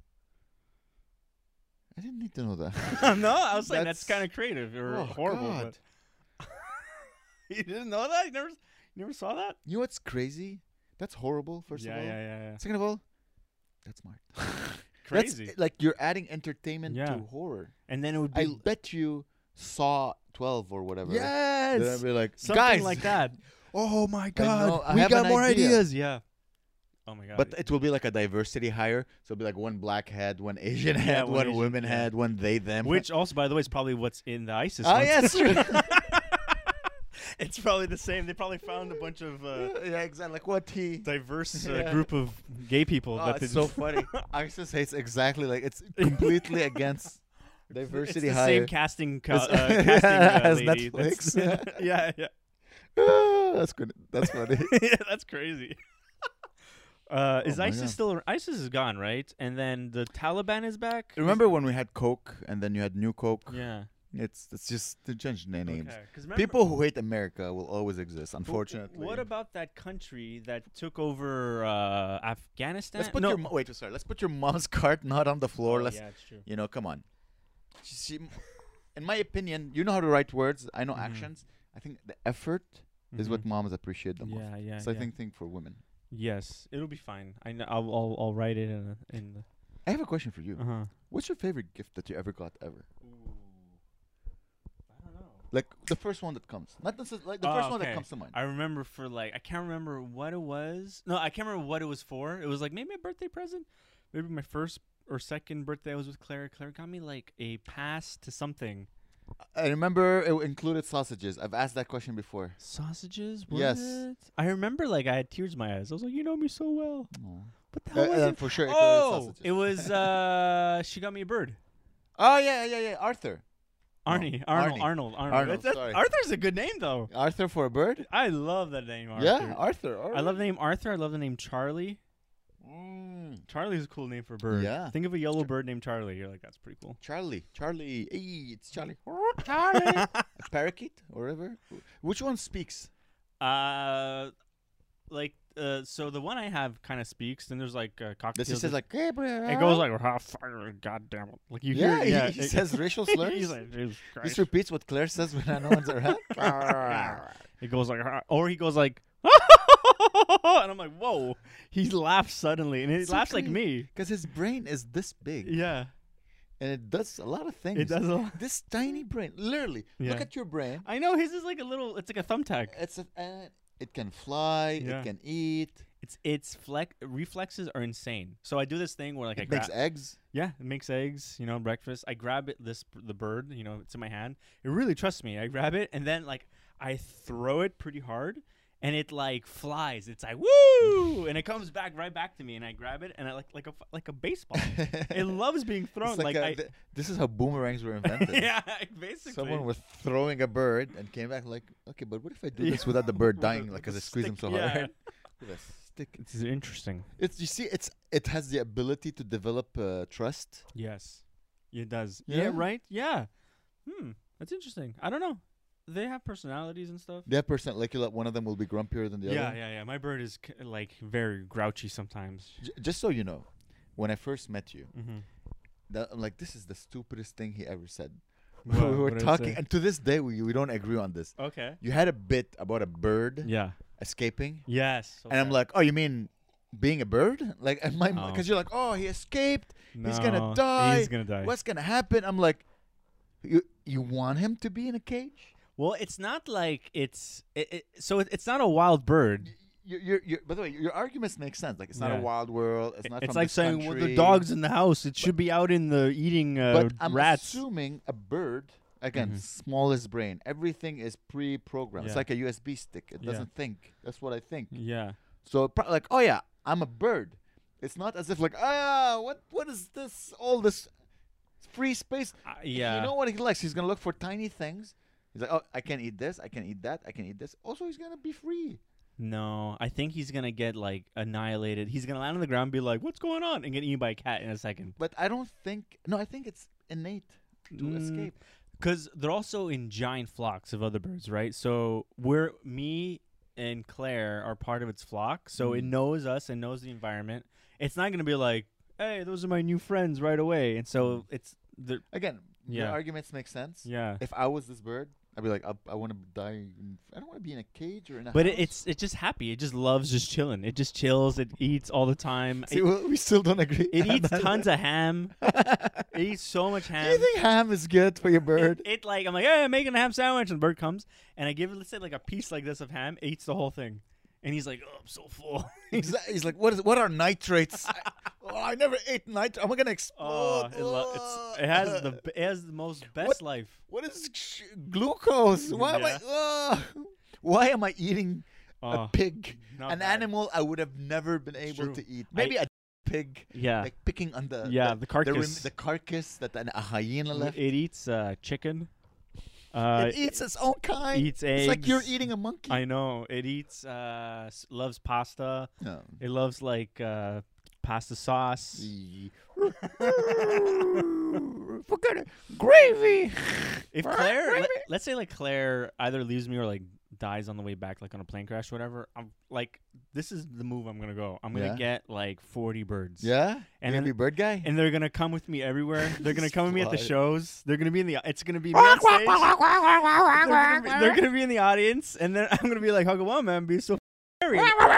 Speaker 1: I didn't need to know that.
Speaker 2: No, I was like, that's,
Speaker 1: That's-
Speaker 2: kind of creative or
Speaker 1: Oh,
Speaker 2: horrible.
Speaker 1: God.
Speaker 2: But you didn't know that? You never, you never saw that?
Speaker 1: You know what's crazy? That's horrible, first
Speaker 2: yeah,
Speaker 1: of all.
Speaker 2: yeah, yeah, yeah.
Speaker 1: Second of all, that's smart.
Speaker 2: Crazy.
Speaker 1: That's, like, you're adding entertainment
Speaker 2: Yeah.
Speaker 1: to horror.
Speaker 2: And then it would be
Speaker 1: I bet you Saw twelve or whatever.
Speaker 2: yes,
Speaker 1: Then I'd be like,
Speaker 2: something
Speaker 1: guys.
Speaker 2: like that. Oh my
Speaker 1: know,
Speaker 2: God,
Speaker 1: I
Speaker 2: we
Speaker 1: have
Speaker 2: got
Speaker 1: an
Speaker 2: more
Speaker 1: idea.
Speaker 2: ideas. Yeah. Oh my God.
Speaker 1: But it will be like a diversity hire. So it'll be like one black head, one Asian head,
Speaker 2: one
Speaker 1: one
Speaker 2: Asian,
Speaker 1: women
Speaker 2: yeah.
Speaker 1: head, one they, them.
Speaker 2: which also, by the way, is probably what's in the ISIS.
Speaker 1: Oh,
Speaker 2: ones.
Speaker 1: yeah, it's true.
Speaker 2: It's probably the same. They probably found a bunch of uh,
Speaker 1: yeah, exactly. Like what he.
Speaker 2: diverse uh,
Speaker 1: Yeah.
Speaker 2: group of gay people.
Speaker 1: Oh,
Speaker 2: that
Speaker 1: it's
Speaker 2: they
Speaker 1: so funny. ISIS hates exactly like it's completely against diversity
Speaker 2: it's the
Speaker 1: hire.
Speaker 2: same casting, co- uh,
Speaker 1: It's-
Speaker 2: casting uh,
Speaker 1: as
Speaker 2: lady.
Speaker 1: Netflix.
Speaker 2: That's- yeah, yeah.
Speaker 1: Ah, that's good. That's funny.
Speaker 2: Yeah, that's crazy. Uh, is
Speaker 1: Oh my
Speaker 2: ISIS
Speaker 1: God.
Speaker 2: still? ISIS is gone, right? And then the Taliban is back.
Speaker 1: Remember when we had Coke and then you had New Coke?
Speaker 2: Yeah.
Speaker 1: It's it's just to change their names.
Speaker 2: Okay. 'Cause remember-
Speaker 1: People who hate America will always exist,
Speaker 2: But
Speaker 1: unfortunately.
Speaker 2: What about that country that took over uh, Afghanistan?
Speaker 1: Let's put
Speaker 2: no.
Speaker 1: your mo- wait. Sorry. Let's put your mom's cart not on the floor.
Speaker 2: Oh,
Speaker 1: Let's
Speaker 2: yeah, it's true.
Speaker 1: you know. Come on. She, she, in my opinion, you know how to write words. I know
Speaker 2: Mhm.
Speaker 1: actions. I think the effort is what
Speaker 2: Mhm.
Speaker 1: moms appreciate the most.
Speaker 2: Yeah, yeah.
Speaker 1: So
Speaker 2: yeah.
Speaker 1: I think think for women.
Speaker 2: yes, it'll be fine. I know. I'll I'll, I'll write it in the, in the
Speaker 1: I have a question for you.
Speaker 2: uh huh.
Speaker 1: What's your favorite gift that you ever got ever?
Speaker 2: I don't know.
Speaker 1: Like the first one that comes, not necessarily like the
Speaker 2: Oh,
Speaker 1: first one that
Speaker 2: okay.
Speaker 1: comes to mind.
Speaker 2: I remember for like I can't remember what it was. No, I can't remember what it was for. It was like maybe a birthday present. Maybe my first or second birthday I was with Claire. Claire got me like a pass to something.
Speaker 1: I remember it included sausages. I've asked that question before.
Speaker 2: Sausages? What?
Speaker 1: Yes.
Speaker 2: I remember like I had tears in my eyes. I was like, you know me so well. What the
Speaker 1: Uh,
Speaker 2: hell was
Speaker 1: uh,
Speaker 2: it?
Speaker 1: for sure. It included
Speaker 2: Oh,
Speaker 1: sausages.
Speaker 2: it was uh she got me a bird.
Speaker 1: Oh yeah, yeah, yeah. Arthur.
Speaker 2: Arnie,
Speaker 1: No,
Speaker 2: Arnold,
Speaker 1: Arnie.
Speaker 2: Arnold, Arnold.
Speaker 1: Arnold,
Speaker 2: That's- that's-
Speaker 1: sorry.
Speaker 2: Arthur's a good name though.
Speaker 1: Arthur for a bird.
Speaker 2: I love that name, Arthur.
Speaker 1: Yeah, Arthur.
Speaker 2: I love the name Arthur. I love the name Charlie.
Speaker 1: Mm.
Speaker 2: Charlie's a cool name for a bird.
Speaker 1: Yeah.
Speaker 2: Think of a yellow bird named Charlie. You're like, that's pretty cool.
Speaker 1: Charlie. Charlie. Hey, it's Charlie.
Speaker 2: Charlie.
Speaker 1: A parakeet or whatever. Which one speaks?
Speaker 2: uh, like, uh, so the one I have kind of speaks. Then there's like uh, cocktails.
Speaker 1: Does he says like Gabriel?
Speaker 2: it goes like, "Ah, fire, God damn it!" Like you
Speaker 1: Yeah,
Speaker 2: hear,
Speaker 1: he-
Speaker 2: yeah.
Speaker 1: he
Speaker 2: it-
Speaker 1: says racial slurs?
Speaker 2: He's like, Jesus
Speaker 1: This
Speaker 2: Christ.
Speaker 1: repeats what Claire says when no one's around.
Speaker 2: It goes like, "Ah," or he goes like, and I'm like, whoa! He laughs suddenly, and he
Speaker 1: So
Speaker 2: laughs like
Speaker 1: crazy.
Speaker 2: me.
Speaker 1: Because his brain is this big.
Speaker 2: Yeah,
Speaker 1: And it does a lot of things.
Speaker 2: it does. A lot.
Speaker 1: This tiny brain. Literally.
Speaker 2: Yeah.
Speaker 1: Look at your brain.
Speaker 2: I know his is like a little. It's like a thumbtack.
Speaker 1: It's a, uh, it can fly.
Speaker 2: Yeah.
Speaker 1: It can eat.
Speaker 2: It's its flex reflexes are insane. So I do this thing where like I
Speaker 1: It makes
Speaker 2: grab.
Speaker 1: eggs.
Speaker 2: Yeah, it makes eggs. You know, breakfast. I grab it. This the bird. You know, it's in my hand. It really trusts me. I grab it and then like I throw it pretty hard, and it like flies. It's like woo, and it comes back right back to me, and I grab it and I like like a f- like a baseball. It loves being thrown.
Speaker 1: It's like
Speaker 2: Like,
Speaker 1: a-
Speaker 2: I.
Speaker 1: th- this is how boomerangs were invented.
Speaker 2: Yeah, basically.
Speaker 1: Someone was throwing a bird and came back like, okay, but what if I do this without the bird
Speaker 2: With a-
Speaker 1: dying, like,
Speaker 2: with
Speaker 1: because
Speaker 2: a
Speaker 1: I squeeze him
Speaker 2: stick,
Speaker 1: so
Speaker 2: yeah.
Speaker 1: hard? With a stick.
Speaker 2: It's interesting.
Speaker 1: It's you see, it's it has the ability to develop uh, trust.
Speaker 2: Yes, it does.
Speaker 1: Yeah?
Speaker 2: Yeah, right. Yeah. Hmm. That's interesting. I don't know. They have personalities and stuff.
Speaker 1: That person, like, you let one of them will be grumpier than the
Speaker 2: Yeah,
Speaker 1: other.
Speaker 2: yeah, yeah. My bird is k- like very grouchy sometimes.
Speaker 1: J- just so you know, when I first met you,
Speaker 2: Mm-hmm.
Speaker 1: that, I'm like, this is the stupidest thing he ever said.
Speaker 2: What-
Speaker 1: we were
Speaker 2: what did I
Speaker 1: talking,
Speaker 2: say?
Speaker 1: and to this day, we we don't agree on this.
Speaker 2: Okay.
Speaker 1: You had a bit about a bird
Speaker 2: Yeah.
Speaker 1: escaping,
Speaker 2: Yes.
Speaker 1: and I'm
Speaker 2: okay.
Speaker 1: like, oh, you mean being a bird? Like, and my
Speaker 2: Oh.
Speaker 1: because you're like, oh, he escaped. he's gonna
Speaker 2: No,
Speaker 1: die.
Speaker 2: He's gonna die.
Speaker 1: What's gonna happen? I'm like, you you want him to be in a cage?
Speaker 2: Well, it's not like it's it, it, so it, it's not a wild bird.
Speaker 1: You're, you're, you're, by the way, your arguments make sense. Like, it's not
Speaker 2: Yeah.
Speaker 1: a wild world. It's
Speaker 2: It-
Speaker 1: not.
Speaker 2: it's
Speaker 1: from
Speaker 2: like
Speaker 1: this
Speaker 2: saying well, the
Speaker 1: country.
Speaker 2: dog's in the house. It should be out in the eating uh,
Speaker 1: But I'm
Speaker 2: rats.
Speaker 1: assuming a bird, again,
Speaker 2: Mhm.
Speaker 1: smallest brain. Everything is pre-programmed. It's
Speaker 2: Yeah.
Speaker 1: like a U S B stick. It
Speaker 2: Yeah.
Speaker 1: doesn't think. That's what I think.
Speaker 2: Yeah.
Speaker 1: So, pro- like, oh yeah, I'm a bird. It's not as if like, ah, what, what is this? All this free space.
Speaker 2: Uh, yeah.
Speaker 1: You know what he likes? He's gonna look for tiny things. He's like, oh, I can eat this. I can eat that. I can eat this. Also, he's gonna be free.
Speaker 2: No, I think he's gonna get like annihilated. He's gonna land on the ground, and be like, "What's going on?" and get eaten by a cat in a second.
Speaker 1: But I don't think. No, I think it's innate to
Speaker 2: Mm,
Speaker 1: escape.
Speaker 2: Because they're also in giant flocks of other birds, right? So we're me and Claire are part of its flock, so it
Speaker 1: Mm.
Speaker 2: knows us and knows the environment. It's not gonna be like, "Hey, those are my new friends" right away. And so
Speaker 1: Mm.
Speaker 2: it's the
Speaker 1: Again, your
Speaker 2: Yeah.
Speaker 1: arguments make sense.
Speaker 2: yeah.
Speaker 1: If I was this bird, I'd be like, I, I want to die. In, I don't want to be in a cage or in a
Speaker 2: But
Speaker 1: house.
Speaker 2: it, it's it's just happy. It just loves just chilling. It just chills. It eats all the time.
Speaker 1: See,
Speaker 2: It,
Speaker 1: well, we still don't agree.
Speaker 2: it eats tons of ham. It eats so much
Speaker 1: Do
Speaker 2: ham.
Speaker 1: you think ham is good for your bird?
Speaker 2: It, it like I'm like, hey, I'm making a ham sandwich, and the bird comes and I give it, let's say, like a piece like this of ham. It eats the whole thing, and he's like, oh, I'm so full.
Speaker 1: Exa- He's like, what is? What are nitrates? I, oh, I never ate nitrate. Am I gonna
Speaker 2: Oh,
Speaker 1: explode?
Speaker 2: it, lo- it's, it has the b- it has the most best
Speaker 1: What?
Speaker 2: life.
Speaker 1: What is sh- glucose? Why am I?
Speaker 2: Yeah.
Speaker 1: Ugh. Why am I eating a
Speaker 2: Oh,
Speaker 1: pig?
Speaker 2: not
Speaker 1: An
Speaker 2: bad.
Speaker 1: animal I would have never been
Speaker 2: It's
Speaker 1: able
Speaker 2: true.
Speaker 1: to eat.
Speaker 2: I-
Speaker 1: Maybe a pig,
Speaker 2: Yeah,
Speaker 1: like picking on the
Speaker 2: yeah,
Speaker 1: the,
Speaker 2: the
Speaker 1: the,
Speaker 2: carcass.
Speaker 1: rem- the carcass that an, a hyena
Speaker 2: it
Speaker 1: left.
Speaker 2: eats uh, chicken. Uh,
Speaker 1: it eats its own kind.
Speaker 2: eats eggs.
Speaker 1: It's like you're eating a monkey.
Speaker 2: I know. It eats. Uh, s- loves pasta.
Speaker 1: No.
Speaker 2: It loves like uh, pasta sauce.
Speaker 1: Forget it. Gravy.
Speaker 2: If Claire, let, let's say like Claire either leaves me or like dies on the way back, like on a plane crash, or whatever. I'm like, this is the move I'm gonna go. I'm gonna
Speaker 1: Yeah.
Speaker 2: get like forty birds.
Speaker 1: Yeah.
Speaker 2: And
Speaker 1: And
Speaker 2: then-
Speaker 1: then bird guy.
Speaker 2: And they're gonna come with me everywhere. They're gonna
Speaker 1: Just
Speaker 2: come with me at the
Speaker 1: fly.
Speaker 2: shows. They're gonna be in the. It's gonna be me on stage. they're, gonna be, they're gonna be in the audience, and then I'm gonna be like, "Hugga one, man, be so scary."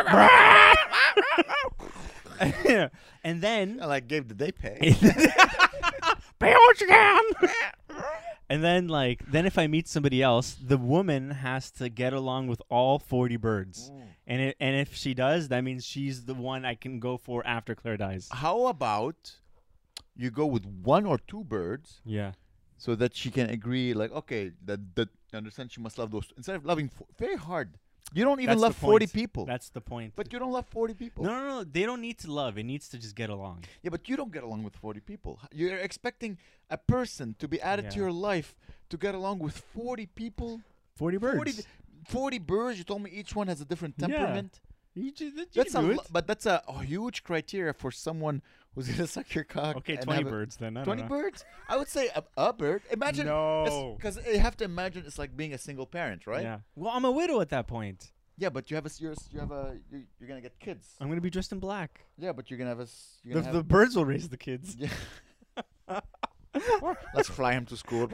Speaker 2: And then
Speaker 1: I like gave the day pay.
Speaker 2: pay what you can. And then, like, then if I meet somebody else, the woman has to get along with all forty birds. And it, and if she does, that means she's the one I can go for after Claire dies.
Speaker 1: How about you go with one or two birds
Speaker 2: Yeah.
Speaker 1: so that she can agree, like, okay, that that understand she must love those instead of loving fo- very hard. You don't even
Speaker 2: That's
Speaker 1: love
Speaker 2: the
Speaker 1: forty
Speaker 2: point.
Speaker 1: people,
Speaker 2: That's the point.
Speaker 1: but you don't love forty people.
Speaker 2: no, no, no. They don't need to love. It needs to just get along.
Speaker 1: Yeah, but you don't get along with forty people. You're expecting a person to be added to
Speaker 2: Yeah.
Speaker 1: your life to get along with forty people.
Speaker 2: forty birds.
Speaker 1: forty, forty birds. You told me each one has a different
Speaker 2: Yeah.
Speaker 1: temperament.
Speaker 2: You, ju- you
Speaker 1: That's a
Speaker 2: can do
Speaker 1: lo-
Speaker 2: it.
Speaker 1: but that's a, a huge criteria for someone who's gonna suck your cock.
Speaker 2: Okay,
Speaker 1: and
Speaker 2: twenty
Speaker 1: have a-
Speaker 2: birds then. I don't
Speaker 1: Twenty
Speaker 2: know.
Speaker 1: birds? I would say a, a bird. Imagine
Speaker 2: No.
Speaker 1: because you have to imagine it's like being a single parent, right?
Speaker 2: Yeah. Well, I'm a widow at that point.
Speaker 1: Yeah, but you have a s- you're, s- you have a you, you're gonna get kids.
Speaker 2: I'm gonna be dressed in black.
Speaker 1: Yeah, but you're gonna have a s- you're
Speaker 2: The,
Speaker 1: gonna
Speaker 2: the
Speaker 1: have,
Speaker 2: birds will raise the kids.
Speaker 1: yeah. Let's fly him to school.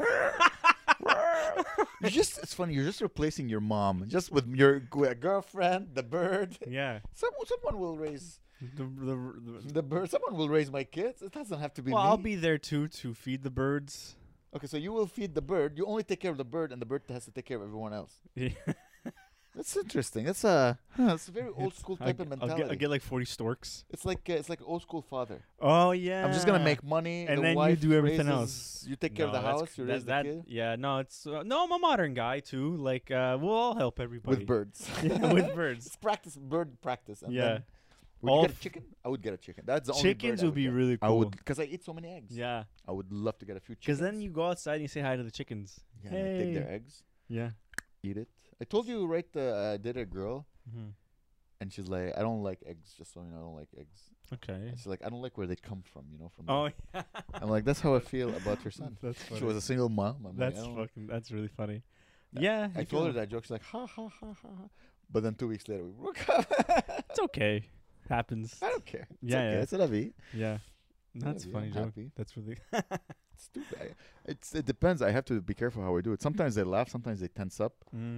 Speaker 1: You just it's funny. You're just replacing your mom just with your g- girlfriend, the bird.
Speaker 2: Yeah.
Speaker 1: Some, someone will raise
Speaker 2: The, the, the,
Speaker 1: the bird. Someone will raise my kids. It doesn't have to be
Speaker 2: well,
Speaker 1: me.
Speaker 2: I'll be there too to feed the birds.
Speaker 1: Okay, so you will feed the bird. You only take care of the bird, and the bird has to take care of everyone else.
Speaker 2: Yeah.
Speaker 1: That's interesting. That's a huh, that's a very old
Speaker 2: It's-
Speaker 1: school
Speaker 2: I'll
Speaker 1: type
Speaker 2: get-
Speaker 1: of
Speaker 2: I'll
Speaker 1: mentality.
Speaker 2: get, I'll get like forty storks.
Speaker 1: It's like uh, it's like an old school father.
Speaker 2: Oh yeah.
Speaker 1: I'm just gonna make money,
Speaker 2: And
Speaker 1: the
Speaker 2: then you
Speaker 1: wife
Speaker 2: do everything
Speaker 1: raises-
Speaker 2: else.
Speaker 1: You take care of
Speaker 2: No,
Speaker 1: the
Speaker 2: that's-
Speaker 1: house. You
Speaker 2: that-
Speaker 1: raise
Speaker 2: that-
Speaker 1: the kid
Speaker 2: Yeah, no, it's uh, no. I'm a modern guy too. Like, uh, we'll all help everybody
Speaker 1: with birds.
Speaker 2: Yeah, with birds.
Speaker 1: It's practice bird practice. And
Speaker 2: Yeah.
Speaker 1: Then, would
Speaker 2: All
Speaker 1: you get a
Speaker 2: f-
Speaker 1: chicken? I would get a chicken. That's the only bird
Speaker 2: Chickens
Speaker 1: I
Speaker 2: would be
Speaker 1: get.
Speaker 2: really
Speaker 1: I
Speaker 2: cool.
Speaker 1: would because I eat so many eggs.
Speaker 2: Yeah,
Speaker 1: I would love to get a few
Speaker 2: because
Speaker 1: chickens.
Speaker 2: then you go outside and you say hi to the chickens.
Speaker 1: yeah, and I take their
Speaker 2: Hey.
Speaker 1: eggs,
Speaker 2: Yeah.
Speaker 1: eat it. I told you right. The I did a girl,
Speaker 2: hmm
Speaker 1: and she's like, I don't like eggs. Just so you know, I don't like eggs.
Speaker 2: Okay.
Speaker 1: And she's like, I don't like where they come from. You know, from.
Speaker 2: Oh
Speaker 1: the-"
Speaker 2: yeah.
Speaker 1: I'm like, that's how I feel about your son.
Speaker 2: That's funny.
Speaker 1: She was a single mom. I'm
Speaker 2: That's
Speaker 1: like, I, don't-
Speaker 2: fucking. That's really funny.
Speaker 1: Uh,
Speaker 2: Yeah.
Speaker 1: I
Speaker 2: you
Speaker 1: told her
Speaker 2: feel-
Speaker 1: that joke. She's like, ha ha ha ha ha. But then two weeks later, we broke up.
Speaker 2: It's okay. Happens.
Speaker 1: I don't care. It's
Speaker 2: Yeah,
Speaker 1: okay.
Speaker 2: yeah.
Speaker 1: It's la vie.
Speaker 2: Yeah. That's
Speaker 1: yeah,
Speaker 2: funny
Speaker 1: I'm
Speaker 2: joke.
Speaker 1: happy.
Speaker 2: That's really.
Speaker 1: It's stupid. It's it depends. I have to be careful how I do it. Sometimes they laugh. Sometimes they tense up.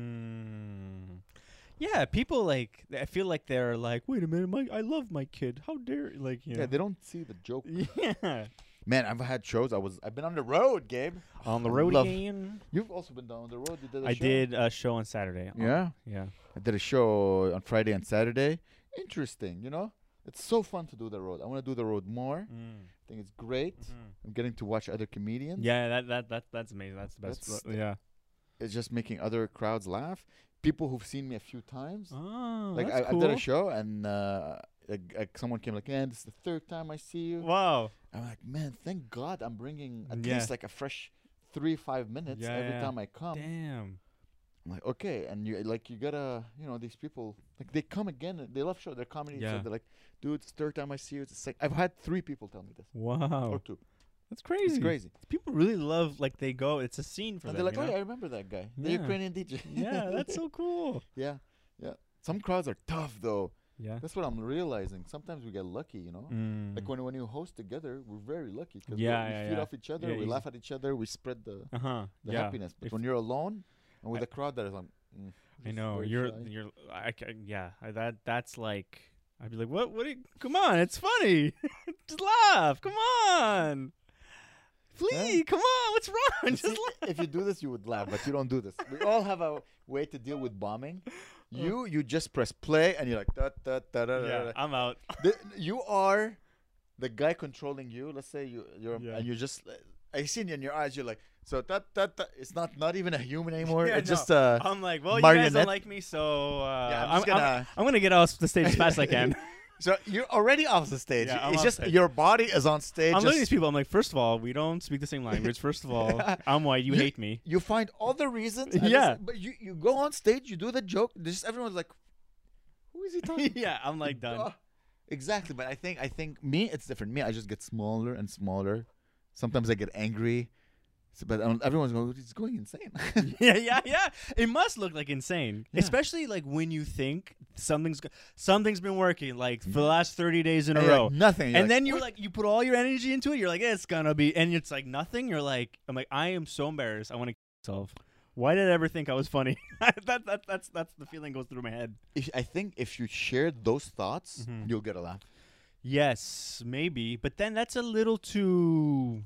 Speaker 2: Mm. Yeah, people like. I feel like they're like, wait a minute, my I love my kid. How dare like you
Speaker 1: Yeah,
Speaker 2: know.
Speaker 1: they don't see the joke.
Speaker 2: Yeah.
Speaker 1: Man, I've had shows. I was. I've been on the road, Gabe.
Speaker 2: On the
Speaker 1: I
Speaker 2: road
Speaker 1: love-
Speaker 2: again.
Speaker 1: You've also been down the road. You did a
Speaker 2: I
Speaker 1: show?
Speaker 2: did a show on Saturday. Oh,
Speaker 1: Yeah,
Speaker 2: Yeah.
Speaker 1: I did a show on Friday and Saturday. Interesting. You know, it's so fun to do the road. I want to do the road more.
Speaker 2: Mm.
Speaker 1: I think it's great.
Speaker 2: Mhm.
Speaker 1: I'm getting to watch other comedians.
Speaker 2: Yeah, that that that that's amazing. That's the best.
Speaker 1: That's
Speaker 2: ro- yeah.
Speaker 1: It's just making other crowds laugh. People who've seen me a few times.
Speaker 2: Oh,
Speaker 1: like
Speaker 2: that's
Speaker 1: I,
Speaker 2: cool.
Speaker 1: I did a show and uh, like, like someone came like, "Man, this is the third time I see you."
Speaker 2: Wow.
Speaker 1: I'm like, "Man, thank God I'm bringing at
Speaker 2: Yeah.
Speaker 1: least like a fresh three five minutes
Speaker 2: Yeah,
Speaker 1: every
Speaker 2: yeah.
Speaker 1: time I come."
Speaker 2: Damn.
Speaker 1: I'm like, okay, and you like you gotta, you know, these people like they come again. They love show. They're comedy.
Speaker 2: Yeah.
Speaker 1: So they're like, dude, it's the third time I see you. It's the sec- I've had three people tell me this,
Speaker 2: Wow.
Speaker 1: or two.
Speaker 2: That's crazy.
Speaker 1: It's crazy.
Speaker 2: People really love, like, they go, it's a scene for
Speaker 1: And
Speaker 2: them.
Speaker 1: they're like,
Speaker 2: you
Speaker 1: oh
Speaker 2: know?
Speaker 1: yeah, I remember that guy, the
Speaker 2: Yeah.
Speaker 1: Ukrainian D J.
Speaker 2: Yeah, that's so cool.
Speaker 1: yeah, yeah. Some crowds are tough though.
Speaker 2: Yeah.
Speaker 1: That's what I'm realizing. Sometimes we get lucky, you know.
Speaker 2: Mm.
Speaker 1: Like when when you host together, we're very lucky because
Speaker 2: Yeah,
Speaker 1: we
Speaker 2: yeah,
Speaker 1: feed
Speaker 2: yeah.
Speaker 1: off each other,
Speaker 2: Yeah,
Speaker 1: we
Speaker 2: easy.
Speaker 1: laugh at each other, we spread the,
Speaker 2: Uh-huh.
Speaker 1: the
Speaker 2: yeah.
Speaker 1: happiness. But
Speaker 2: If-
Speaker 1: when you're alone and with
Speaker 2: I-
Speaker 1: a crowd that is like, mm,
Speaker 2: I
Speaker 1: just
Speaker 2: know
Speaker 1: very
Speaker 2: you're
Speaker 1: shy.
Speaker 2: you're I ca- yeah I, that that's like I'd be like what what are you, come on, it's funny. Just laugh, come on, please, come on, what's wrong?
Speaker 1: You
Speaker 2: Just
Speaker 1: see,
Speaker 2: laugh.
Speaker 1: if you do this, you would laugh, but you don't do this. We all have a way to deal with bombing. You you just press play and you're like da da da da da.
Speaker 2: Yeah,
Speaker 1: da.
Speaker 2: I'm out.
Speaker 1: The- you are the guy controlling you. Let's say you you're
Speaker 2: Yeah.
Speaker 1: and you just I see it in your eyes. You're like so that that that. It's not not even a human anymore.
Speaker 2: Yeah,
Speaker 1: it's
Speaker 2: no.
Speaker 1: just uh.
Speaker 2: I'm like, well, you guys
Speaker 1: marionette.
Speaker 2: don't like me, so uh,
Speaker 1: Yeah, I'm
Speaker 2: I'm,
Speaker 1: just
Speaker 2: I'm,
Speaker 1: gonna-
Speaker 2: I'm gonna get off the stage as fast as I can.
Speaker 1: So you're already off the stage.
Speaker 2: Yeah, I'm
Speaker 1: it's
Speaker 2: off
Speaker 1: just
Speaker 2: stage.
Speaker 1: your body is on stage.
Speaker 2: I'm
Speaker 1: just-
Speaker 2: looking at these people. I'm like, first of all, we don't speak the same language. First of all, I'm white. You
Speaker 1: You-
Speaker 2: hate me.
Speaker 1: You find all the reasons. and
Speaker 2: Yeah.
Speaker 1: it's- But you, you go on stage, you do the joke. Just everyone's like, who is he talking to?
Speaker 2: Yeah, I'm like done.
Speaker 1: Ah, exactly. But I think I think me, it's different. Me, I just get smaller and smaller. Sometimes I get angry. So, but um, everyone's going, he's going insane.
Speaker 2: yeah, yeah, yeah. It must look like insane,
Speaker 1: Yeah.
Speaker 2: especially like when you think something's go- something's been working like for the last thirty days in a
Speaker 1: And you're
Speaker 2: row,
Speaker 1: like, nothing. You're
Speaker 2: and
Speaker 1: like,
Speaker 2: then you're
Speaker 1: "What?"
Speaker 2: like you put all your energy into it. You're like, it's gonna be, and it's like nothing. You're like, I'm like, I am so embarrassed. I want to kill myself. Why did I ever think I was funny? that, that that's that's the feeling goes through my head.
Speaker 1: If, I think if you share those thoughts,
Speaker 2: Mhm.
Speaker 1: you'll get a laugh.
Speaker 2: Yes, maybe, but then that's a little too.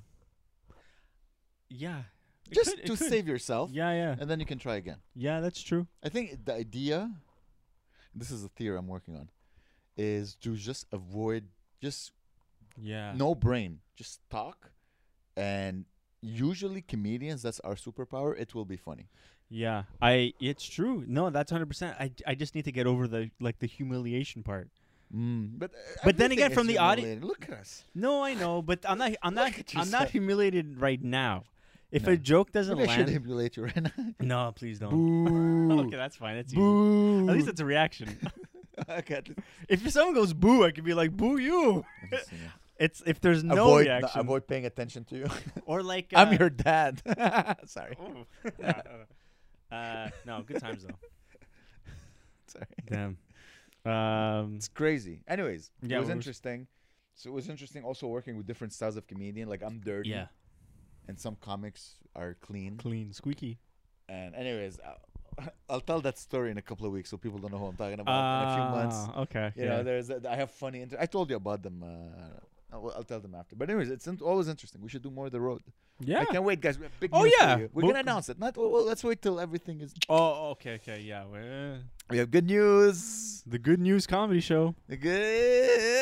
Speaker 2: Yeah. It
Speaker 1: Just
Speaker 2: could- it
Speaker 1: to
Speaker 2: could.
Speaker 1: save yourself,
Speaker 2: Yeah, yeah,
Speaker 1: and then you can try again.
Speaker 2: yeah. That's true.
Speaker 1: I think the idea, this is a theory I'm working on, is to just avoid, just
Speaker 2: Yeah.
Speaker 1: no brain, just talk. And usually comedians, that's our superpower. It will be funny.
Speaker 2: Yeah, I. It's true. No, that's hundred percent. I. I just need to get over the like the humiliation part.
Speaker 1: Mm. But uh,
Speaker 2: But then
Speaker 1: everything
Speaker 2: again,
Speaker 1: is
Speaker 2: from the audi-
Speaker 1: humiliating. Look at us.
Speaker 2: No, I know, but I'm not. I'm not.
Speaker 1: Look at
Speaker 2: I'm not
Speaker 1: yourself.
Speaker 2: humiliated right now. If
Speaker 1: No.
Speaker 2: a joke doesn't
Speaker 1: Maybe I should
Speaker 2: land,
Speaker 1: humiliate you right now.
Speaker 2: no, please don't.
Speaker 1: Boo.
Speaker 2: Okay, that's fine. That's easy.
Speaker 1: Boo.
Speaker 2: At least it's a reaction.
Speaker 1: Okay, at least-
Speaker 2: If someone goes boo, I could be like boo you.
Speaker 1: I'm just saying.
Speaker 2: It's if there's no
Speaker 1: avoid, no,
Speaker 2: reaction
Speaker 1: avoid paying attention to you.
Speaker 2: or like
Speaker 1: I'm
Speaker 2: uh,
Speaker 1: your dad. Sorry.
Speaker 2: ooh. Yeah, uh, no, good times though.
Speaker 1: Sorry.
Speaker 2: Damn. Um.
Speaker 1: It's crazy. Anyways,
Speaker 2: Yeah,
Speaker 1: it was
Speaker 2: we're-
Speaker 1: interesting. So it was interesting also working with different styles of comedian. Like I'm dirty.
Speaker 2: Yeah.
Speaker 1: And some comics are clean.
Speaker 2: Clean, squeaky.
Speaker 1: And anyways, I'll, I'll tell that story in a couple of weeks so people don't know who I'm talking about. in a few months.
Speaker 2: Ah, Okay.
Speaker 1: You
Speaker 2: yeah.
Speaker 1: know, there's a, I have funny. Inter- I told you about them. Uh, I'll, I'll tell them after. But anyways, it's in- always interesting. We should do more of the road.
Speaker 2: yeah.
Speaker 1: I can't wait, guys. We have big
Speaker 2: Oh,
Speaker 1: news
Speaker 2: yeah.
Speaker 1: for you. We're
Speaker 2: We'll-
Speaker 1: gonna announce it. Not. Well, well, let's wait till everything is.
Speaker 2: Oh, okay, okay, yeah. Well,
Speaker 1: We have good news.
Speaker 2: the Good News Comedy Show.
Speaker 1: The good.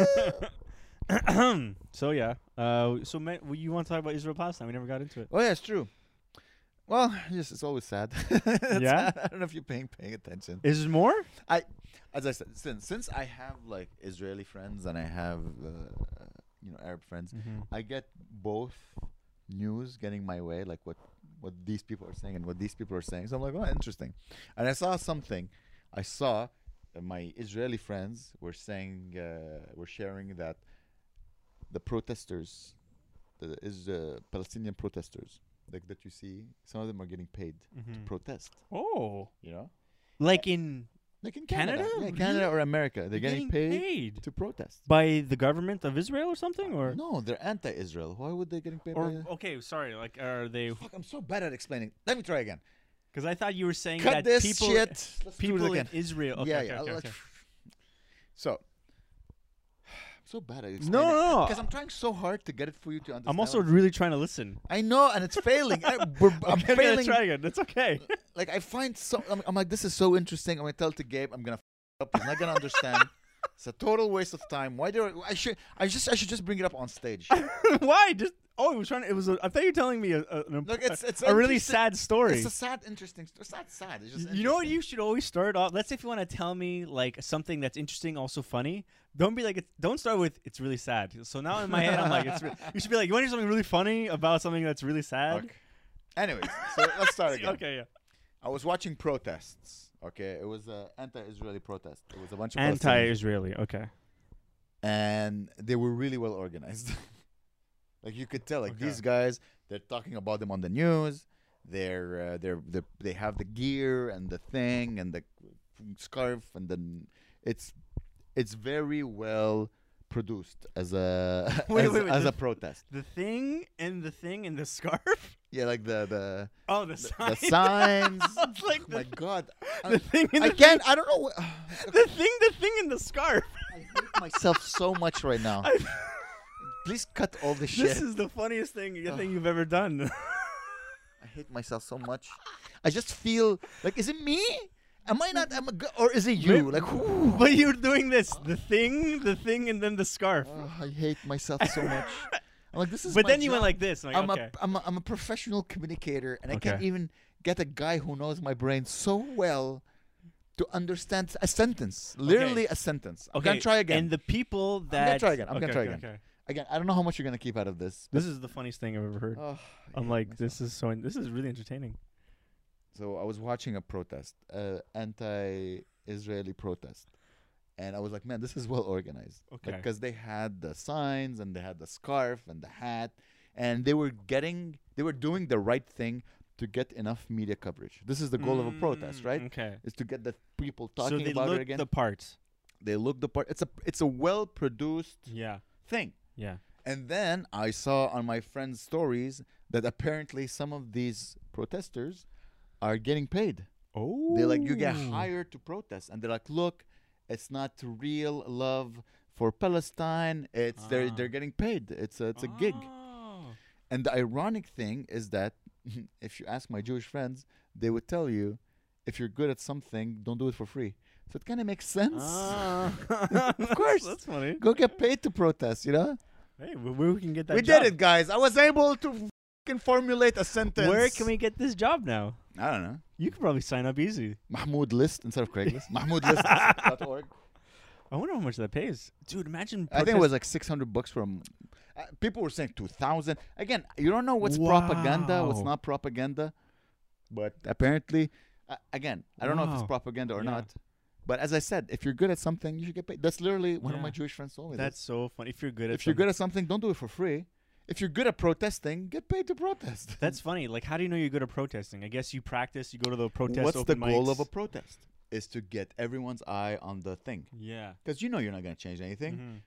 Speaker 2: So yeah. Uh. So ma- well, you want to talk about Israel Palestine? We never got into it.
Speaker 1: Oh yeah, it's true. Well, yes, it's always sad. It's
Speaker 2: Yeah?
Speaker 1: sad. I don't know if you're paying paying attention.
Speaker 2: Is there more?
Speaker 1: As I said, since since I have like Israeli friends and I have uh, you know Arab friends,
Speaker 2: Mm-hmm.
Speaker 1: I get both news getting my way, like what what these people are saying and what these people are saying. So I'm like, oh, interesting. And I saw something. I saw uh, my Israeli friends were saying, uh, were sharing that the protesters, the is uh, Palestinian protesters, like that you see, some of them are getting paid to protest.
Speaker 2: Oh,
Speaker 1: You know,
Speaker 2: like in
Speaker 1: like in Canada,
Speaker 2: Canada?
Speaker 1: yeah, Canada
Speaker 2: Really?
Speaker 1: or America, they're getting, paid, to protest.
Speaker 2: by the government of Israel or something, or
Speaker 1: No, they're anti-Israel. Why would they getting paid?
Speaker 2: or
Speaker 1: by
Speaker 2: okay, sorry, like are they?
Speaker 1: Fuck, I'm so bad at explaining. Let me try again.
Speaker 2: Because I thought you were saying
Speaker 1: Cut
Speaker 2: that
Speaker 1: this
Speaker 2: people,
Speaker 1: shit. Let's do it
Speaker 2: people in
Speaker 1: again.
Speaker 2: Israel. Okay,
Speaker 1: yeah,
Speaker 2: okay,
Speaker 1: yeah.
Speaker 2: okay,
Speaker 1: I'll-
Speaker 2: okay.
Speaker 1: So, I'm so bad at
Speaker 2: No,
Speaker 1: explaining.
Speaker 2: no, no.
Speaker 1: Because I'm trying so hard to get it for you to understand.
Speaker 2: I'm also really trying to listen.
Speaker 1: I know, and it's failing. I, we're, I'm
Speaker 2: Okay, okay,
Speaker 1: failing.
Speaker 2: let's try again. That's okay.
Speaker 1: Like I find so. I'm, I'm like, this is so interesting. I'm gonna tell it to Gabe. I'm gonna f- up. He's not gonna understand. It's a total waste of time. Why do I, I should? I just. I should just bring it up on stage.
Speaker 2: Why? Just oh, it was trying. To, it was. A, I thought you were telling me a, a, an,
Speaker 1: Look, it's it's
Speaker 2: a really
Speaker 1: interesting-
Speaker 2: sad story.
Speaker 1: It's a sad, interesting. st- It's not sad. It's just.
Speaker 2: You know what?
Speaker 1: interesting.
Speaker 2: You should always start off. Let's say if you want to tell me like something that's interesting, also funny. Don't be like, it's, don't start with it's really sad. So now in my head, I'm like, it's. Re- you should be like, you want to hear something really funny about something that's really sad.
Speaker 1: Okay. Anyways, so let's start again.
Speaker 2: Okay, yeah.
Speaker 1: I was watching protests. Okay, it was an anti-Israeli protest. It was a bunch of Palestinians,
Speaker 2: Anti-Israeli. Okay.
Speaker 1: and they were really well organized. Like you could tell, like
Speaker 2: Okay.
Speaker 1: these guys, they're talking about them on the news. They're uh, they're, they they have the gear and the thing and the scarf, and then it's it's very well produced as a
Speaker 2: Wait,
Speaker 1: as,
Speaker 2: wait, wait,
Speaker 1: as
Speaker 2: the-
Speaker 1: a protest.
Speaker 2: The thing and the thing and the scarf.
Speaker 1: Yeah, like the the
Speaker 2: Oh, the
Speaker 1: the,
Speaker 2: sign.
Speaker 1: the signs.
Speaker 2: I was like,
Speaker 1: Oh my
Speaker 2: the,
Speaker 1: God,
Speaker 2: the
Speaker 1: I,
Speaker 2: thing and
Speaker 1: I
Speaker 2: the
Speaker 1: can't. I don't know. What,
Speaker 2: Thing, the thing, the thing and the scarf.
Speaker 1: I hate myself so much right now.
Speaker 2: I-
Speaker 1: Please cut all this shit.
Speaker 2: this is the funniest thing I think you've ever done.
Speaker 1: I hate myself so much. I just feel like, is it me? Am I not? Am I good, or is it you?
Speaker 2: Wait,
Speaker 1: Like, who?
Speaker 2: But you're doing this, the thing, the thing, and then the scarf.
Speaker 1: Oh, I hate myself so much. I'm like, this is.
Speaker 2: But
Speaker 1: my
Speaker 2: then you went
Speaker 1: job.
Speaker 2: like this. Like,
Speaker 1: I'm
Speaker 2: okay.
Speaker 1: a, I'm a, I'm a professional communicator, and I can't
Speaker 2: Okay.
Speaker 1: even get a guy who knows my brain so well to understand a sentence, literally a sentence. I'm
Speaker 2: okay.
Speaker 1: gonna try again.
Speaker 2: And the people that.
Speaker 1: gonna try again. I'm
Speaker 2: okay,
Speaker 1: gonna try
Speaker 2: okay,
Speaker 1: again.
Speaker 2: okay.
Speaker 1: again, I don't know how much you're gonna keep out of this.
Speaker 2: This is the funniest thing I've ever heard.
Speaker 1: Oh, I
Speaker 2: I'm
Speaker 1: hate
Speaker 2: like,
Speaker 1: myself.
Speaker 2: this is so. This is really entertaining.
Speaker 1: So I was watching a protest, uh, anti-Israeli protest, and I was like, man, this is well organized.
Speaker 2: Okay.
Speaker 1: Because they had the signs and they had the scarf and the hat, and they were getting, they were doing the right thing to get enough media coverage. This is the goal of a protest,
Speaker 2: Mm,
Speaker 1: right?
Speaker 2: Okay.
Speaker 1: Is to get the people
Speaker 2: So
Speaker 1: talking
Speaker 2: they
Speaker 1: about
Speaker 2: look
Speaker 1: it again.
Speaker 2: the parts.
Speaker 1: They look the part. It's a, it's a well-produced
Speaker 2: Yeah.
Speaker 1: thing.
Speaker 2: Yeah.
Speaker 1: And then I saw on my friends' stories that apparently some of these protesters are getting paid.
Speaker 2: Oh.
Speaker 1: They're like, you get hired to protest, and they're like, look, it's not real love for Palestine. It's they're
Speaker 2: Ah.
Speaker 1: they're getting paid. It's a it's a gig.
Speaker 2: Oh.
Speaker 1: And the ironic thing is that if you ask my Jewish friends, they would tell you, if you're good at something, don't do it for free. So it kind of makes sense.
Speaker 2: Ah.
Speaker 1: Of course.
Speaker 2: That's funny.
Speaker 1: Go get paid to protest, you know.
Speaker 2: Hey, wh- where we can get that
Speaker 1: We
Speaker 2: job?
Speaker 1: did it, guys. I was able to fucking formulate a sentence.
Speaker 2: Where can we get this job now?
Speaker 1: I don't know.
Speaker 2: You could probably sign up easy.
Speaker 1: Mahmoud List instead of Craigslist. mahmoud list dot org.
Speaker 2: I wonder how much that pays. Dude, imagine.
Speaker 1: I think it
Speaker 2: protest-
Speaker 1: was like six hundred bucks from. Uh, people were saying two thousand. Again, you don't know what's propaganda, what's
Speaker 2: Wow.
Speaker 1: not propaganda. But apparently, uh, again, I don't know if it's
Speaker 2: Wow.
Speaker 1: propaganda or
Speaker 2: Yeah.
Speaker 1: not. But as I said, if you're good at something, you should get paid. That's literally one of my
Speaker 2: Yeah.
Speaker 1: Jewish friends told me.
Speaker 2: That's
Speaker 1: this.
Speaker 2: so funny. If you're good at
Speaker 1: If you're
Speaker 2: something-
Speaker 1: good at something, don't do it for free. If you're good at protesting, get paid to protest.
Speaker 2: That's funny. Like, how do you know you're good at protesting? I guess you practice. You go to the protest.
Speaker 1: What's the
Speaker 2: open
Speaker 1: goal of
Speaker 2: mics.
Speaker 1: a protest? Is to get everyone's eye on the thing.
Speaker 2: Yeah.
Speaker 1: Because you know you're not going to change anything.
Speaker 2: Mhm.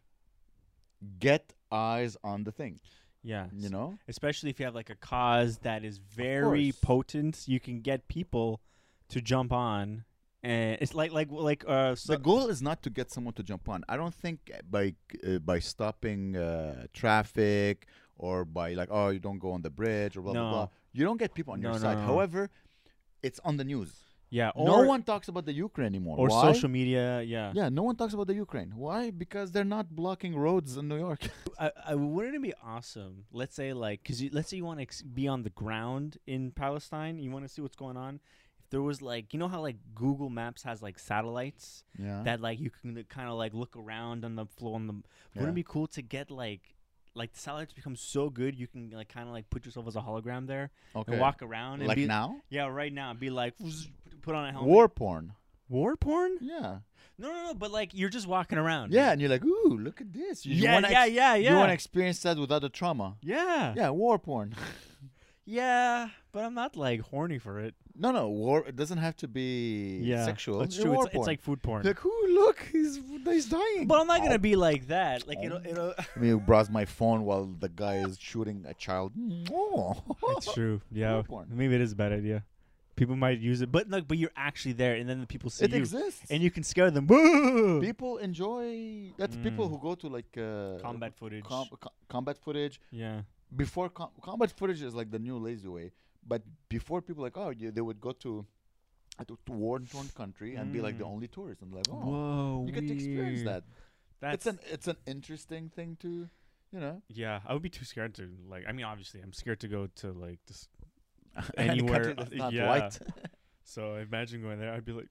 Speaker 1: Get eyes on the thing.
Speaker 2: Yeah.
Speaker 1: You know?
Speaker 2: Especially if you have like a cause that is very
Speaker 1: course.
Speaker 2: potent, you can get people to jump on. And it's like like like uh. So
Speaker 1: The goal is not to get someone to jump on. I don't think by uh, by stopping uh, traffic or by like, oh, you don't go on the bridge or blah, blah,
Speaker 2: No.
Speaker 1: blah. You don't get people on
Speaker 2: No,
Speaker 1: your
Speaker 2: no,
Speaker 1: side.
Speaker 2: no.
Speaker 1: However, it's on the news.
Speaker 2: yeah. Or,
Speaker 1: no one talks about the Ukraine anymore.
Speaker 2: or
Speaker 1: Why?
Speaker 2: social media. Yeah.
Speaker 1: Yeah, no one talks about the Ukraine. Why? Because they're not blocking roads in New York.
Speaker 2: I, I wouldn't it be awesome? Let's say like, cause you, let's say you want to ex- be on the ground in Palestine. You want to see what's going on. If there was like, you know how like Google Maps has like satellites
Speaker 1: yeah.
Speaker 2: that like you can kind of like look around on the floor on the.
Speaker 1: Yeah.
Speaker 2: Wouldn't it be cool to get like, like the satellites become so good you can like kind of like put yourself as a hologram there
Speaker 1: okay.
Speaker 2: and walk around and
Speaker 1: like
Speaker 2: be
Speaker 1: now?
Speaker 2: yeah right now and be like put on a helmet.
Speaker 1: War porn.
Speaker 2: War porn?
Speaker 1: Yeah.
Speaker 2: No, no, no. But like you're just walking around.
Speaker 1: Yeah, and you're like, ooh, look at this. You, you
Speaker 2: yeah,
Speaker 1: wanna
Speaker 2: yeah,
Speaker 1: ex-
Speaker 2: yeah,
Speaker 1: You
Speaker 2: yeah.
Speaker 1: want to experience that without the trauma.
Speaker 2: yeah,
Speaker 1: Yeah, war porn.
Speaker 2: yeah. But I'm not like horny for it.
Speaker 1: No, no, war. It doesn't have to be
Speaker 2: Yeah,
Speaker 1: sexual.
Speaker 2: That's
Speaker 1: Yeah,
Speaker 2: true.
Speaker 1: war
Speaker 2: It's, it's
Speaker 1: porn.
Speaker 2: like food porn.
Speaker 1: like, ooh, look, he's he's dying.
Speaker 2: But I'm not
Speaker 1: Oh.
Speaker 2: gonna be like that. Like it'll, it'll.
Speaker 1: I mean, browse my phone while the guy is shooting a child. Oh.
Speaker 2: It's true. Yeah,
Speaker 1: War porn.
Speaker 2: maybe it is a bad idea. People might use it, but like, but you're actually there, and then the people see
Speaker 1: It
Speaker 2: you,
Speaker 1: exists.
Speaker 2: and you can scare them. Boo!
Speaker 1: people enjoy. That's people
Speaker 2: Mm.
Speaker 1: who go to like uh,
Speaker 2: Combat footage.
Speaker 1: com- co- combat footage.
Speaker 2: yeah.
Speaker 1: Before com- combat footage is like the new lazy way, but before people like, oh, yeah, they would go to uh, to, to war-torn country and be like the
Speaker 2: Mm.
Speaker 1: only tourist, and like, oh,
Speaker 2: Whoa!
Speaker 1: you get to experience
Speaker 2: weird.
Speaker 1: that.
Speaker 2: That's
Speaker 1: It's an it's an interesting thing to, you know.
Speaker 2: yeah. I would be too scared to like. I mean, obviously, I'm scared to go to like this.
Speaker 1: Any
Speaker 2: Anywhere,
Speaker 1: country that's
Speaker 2: uh,
Speaker 1: not
Speaker 2: yeah.
Speaker 1: white.
Speaker 2: So imagine going there. I'd be like,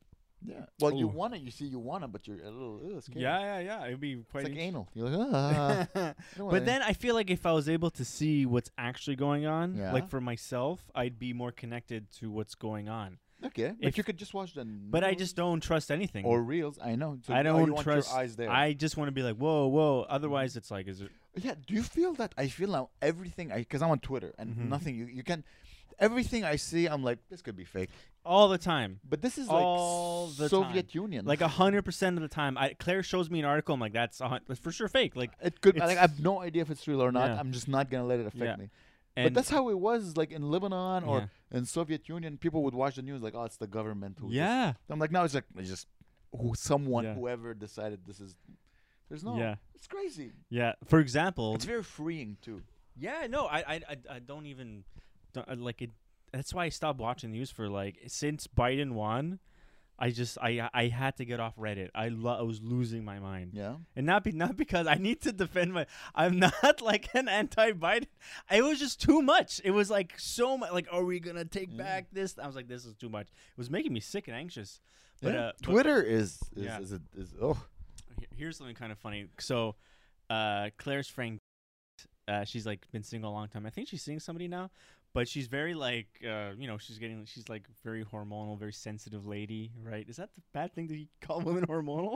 Speaker 1: Yeah. Well, you
Speaker 2: Ooh.
Speaker 1: wanna, you see, you wanna, but you're a little ugh, scared.
Speaker 2: Yeah, yeah, yeah. It'd be
Speaker 1: It's
Speaker 2: quite.
Speaker 1: like
Speaker 2: int-
Speaker 1: anal. You're like, ah. I don't
Speaker 2: but
Speaker 1: wanna-
Speaker 2: then I feel like if I was able to see what's actually going on,
Speaker 1: Yeah.
Speaker 2: like for myself, I'd be more connected to what's going on.
Speaker 1: okay, but
Speaker 2: if-
Speaker 1: you could just watch the.
Speaker 2: But I just don't trust anything.
Speaker 1: or reels. I know. So
Speaker 2: I
Speaker 1: oh,
Speaker 2: don't
Speaker 1: you want
Speaker 2: trust.
Speaker 1: Your eyes there.
Speaker 2: I just want to be like, whoa, whoa. Otherwise, it's like, is it?
Speaker 1: Yeah. Do you feel that? I feel now everything. I because I'm on Twitter and
Speaker 2: Mhm.
Speaker 1: nothing. You you can. Everything I see, I'm like, this could be fake.
Speaker 2: All the time.
Speaker 1: But this is like
Speaker 2: All the
Speaker 1: Soviet Union.
Speaker 2: Like a hundred percent of the time, I, Claire shows me an article. I'm like, that's, a hun- that's for sure fake. Like,
Speaker 1: it could.
Speaker 2: it's-
Speaker 1: Like, I have no idea if it's real or not.
Speaker 2: Yeah.
Speaker 1: I'm just not gonna let it affect
Speaker 2: Yeah.
Speaker 1: me.
Speaker 2: and
Speaker 1: But that's how it was. Like in Lebanon or
Speaker 2: Yeah.
Speaker 1: in Soviet Union, people would watch the news like, oh, it's the government. Who just-
Speaker 2: yeah,
Speaker 1: I'm like, now it's like it's just who someone,
Speaker 2: Yeah.
Speaker 1: whoever decided this is. There's no.
Speaker 2: yeah,
Speaker 1: It's crazy.
Speaker 2: yeah. For example,
Speaker 1: It's very freeing too.
Speaker 2: yeah, no, I, I, I, I don't even, don't, I, like it. That's why I stopped watching news for like since Biden won. I just, I, I had to get off Reddit. I, lo- I was losing my mind.
Speaker 1: Yeah.
Speaker 2: And not be not because I need to defend my. I'm not like an anti-Biden. It was just too much. It was like so much. Like, are we gonna take
Speaker 1: Yeah.
Speaker 2: back this? I was like, this is too much. It was making me sick and anxious. But,
Speaker 1: yeah.
Speaker 2: uh, but
Speaker 1: Twitter is is
Speaker 2: Yeah.
Speaker 1: is, a, is oh
Speaker 2: he- here's something kind of funny. So, uh, Claire's friend, uh, she's like been single a long time. I think she's seeing somebody now, but she's very like, uh, you know, she's getting, she's like very hormonal, very sensitive lady, right? Is that the bad thing to call women hormonal?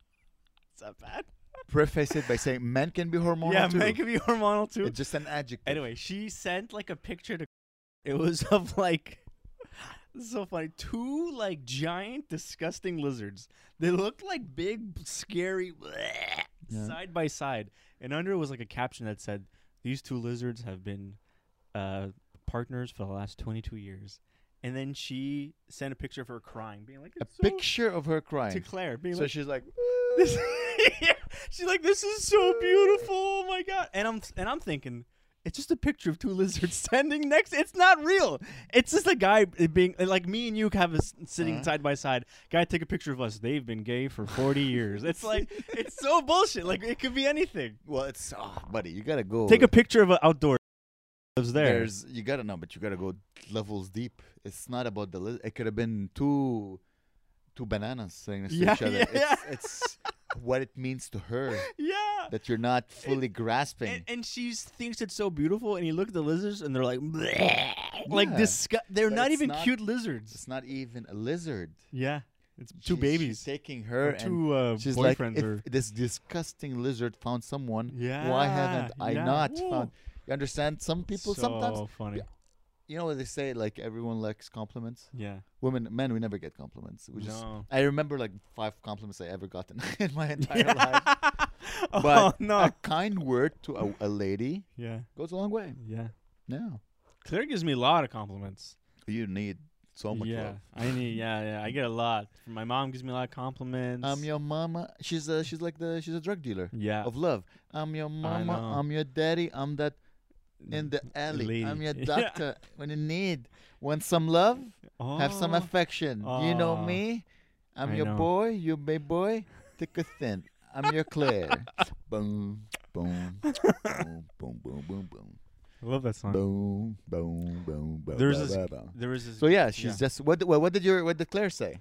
Speaker 2: Is that bad?
Speaker 1: preface it by saying men can be hormonal
Speaker 2: yeah,
Speaker 1: too.
Speaker 2: men can be hormonal too.
Speaker 1: It's just an adjective.
Speaker 2: Anyway, she sent like a picture to. It was of like. This is so funny. Two like giant, disgusting lizards. They looked like big, scary, bleh,
Speaker 1: Yeah.
Speaker 2: side by side. And under it was like a caption that said, "These two lizards have been uh, partners for the last twenty-two years." And then she sent a picture of her crying, being like,
Speaker 1: a
Speaker 2: "It's so-"
Speaker 1: picture of her crying.
Speaker 2: to Claire, being
Speaker 1: So
Speaker 2: like,
Speaker 1: she's like,
Speaker 2: this, yeah. She's like, "This is so beautiful! Oh my god!" And I'm and I'm thinking, it's just a picture of two lizards standing next. It's not real. It's just a guy being like me and you have us sitting
Speaker 1: Uh-huh.
Speaker 2: side by side. Guy take a picture of us. They've been gay for forty years. It's like it's so bullshit. Like it could be anything.
Speaker 1: well, it's oh, buddy, you gotta go.
Speaker 2: Take a picture of an outdoor. Lives there.
Speaker 1: There's you gotta know, but you gotta go levels deep. It's not about the. Li- it could have been two, two bananas sitting next
Speaker 2: Yeah,
Speaker 1: to each other.
Speaker 2: yeah,
Speaker 1: it's,
Speaker 2: yeah.
Speaker 1: it's what it means to her
Speaker 2: Yeah.
Speaker 1: that you're not fully grasping.
Speaker 2: And, and she thinks it's so beautiful, and you look at the lizards, and they're like, bleh, like
Speaker 1: Yeah.
Speaker 2: disgu- They're
Speaker 1: But
Speaker 2: not
Speaker 1: it's
Speaker 2: even
Speaker 1: not-
Speaker 2: cute lizards.
Speaker 1: it's not even a lizard.
Speaker 2: Yeah, it's two
Speaker 1: She's-
Speaker 2: babies.
Speaker 1: She's taking her
Speaker 2: Or
Speaker 1: and
Speaker 2: two uh,
Speaker 1: she's like,
Speaker 2: boyfriends.
Speaker 1: if
Speaker 2: or
Speaker 1: this disgusting lizard found someone,
Speaker 2: yeah.
Speaker 1: why haven't I
Speaker 2: yeah.
Speaker 1: not
Speaker 2: Whoa.
Speaker 1: found? You understand? Some people
Speaker 2: so
Speaker 1: sometimes,
Speaker 2: funny.
Speaker 1: you know what they say, like everyone likes compliments.
Speaker 2: Yeah.
Speaker 1: Women, men, we never get compliments. We just.
Speaker 2: No.
Speaker 1: I remember like five compliments I ever gotten in my entire
Speaker 2: Yeah.
Speaker 1: life.
Speaker 2: oh
Speaker 1: But
Speaker 2: no.
Speaker 1: a kind word to a, a lady
Speaker 2: yeah.
Speaker 1: goes a long way.
Speaker 2: Yeah.
Speaker 1: Yeah.
Speaker 2: Claire gives me a lot of compliments.
Speaker 1: You need so much
Speaker 2: yeah.
Speaker 1: love.
Speaker 2: I need. Yeah. Yeah. I get a lot. My mom gives me a lot of compliments.
Speaker 1: I'm your mama. She's a, she's like the she's a drug dealer
Speaker 2: yeah.
Speaker 1: of love. I'm your mama.
Speaker 2: know.
Speaker 1: I'm your daddy. I'm that in the alley.
Speaker 2: Lady.
Speaker 1: I'm your
Speaker 2: Yeah.
Speaker 1: doctor when you need. Want some love? Have some
Speaker 2: Oh.
Speaker 1: affection. You know
Speaker 2: Aw.
Speaker 1: me. I'm
Speaker 2: I
Speaker 1: your
Speaker 2: know.
Speaker 1: boy. You my boy. Thick or thin. I'm your Claire. boom, boom, boom, boom, boom, boom, boom,
Speaker 2: I love that song.
Speaker 1: boom, boom, boom, boom.
Speaker 2: There's
Speaker 1: ba,
Speaker 2: this-
Speaker 1: ba, ba.
Speaker 2: There was this.
Speaker 1: So yeah, she's
Speaker 2: yeah.
Speaker 1: just what? What, what did your what did Claire say?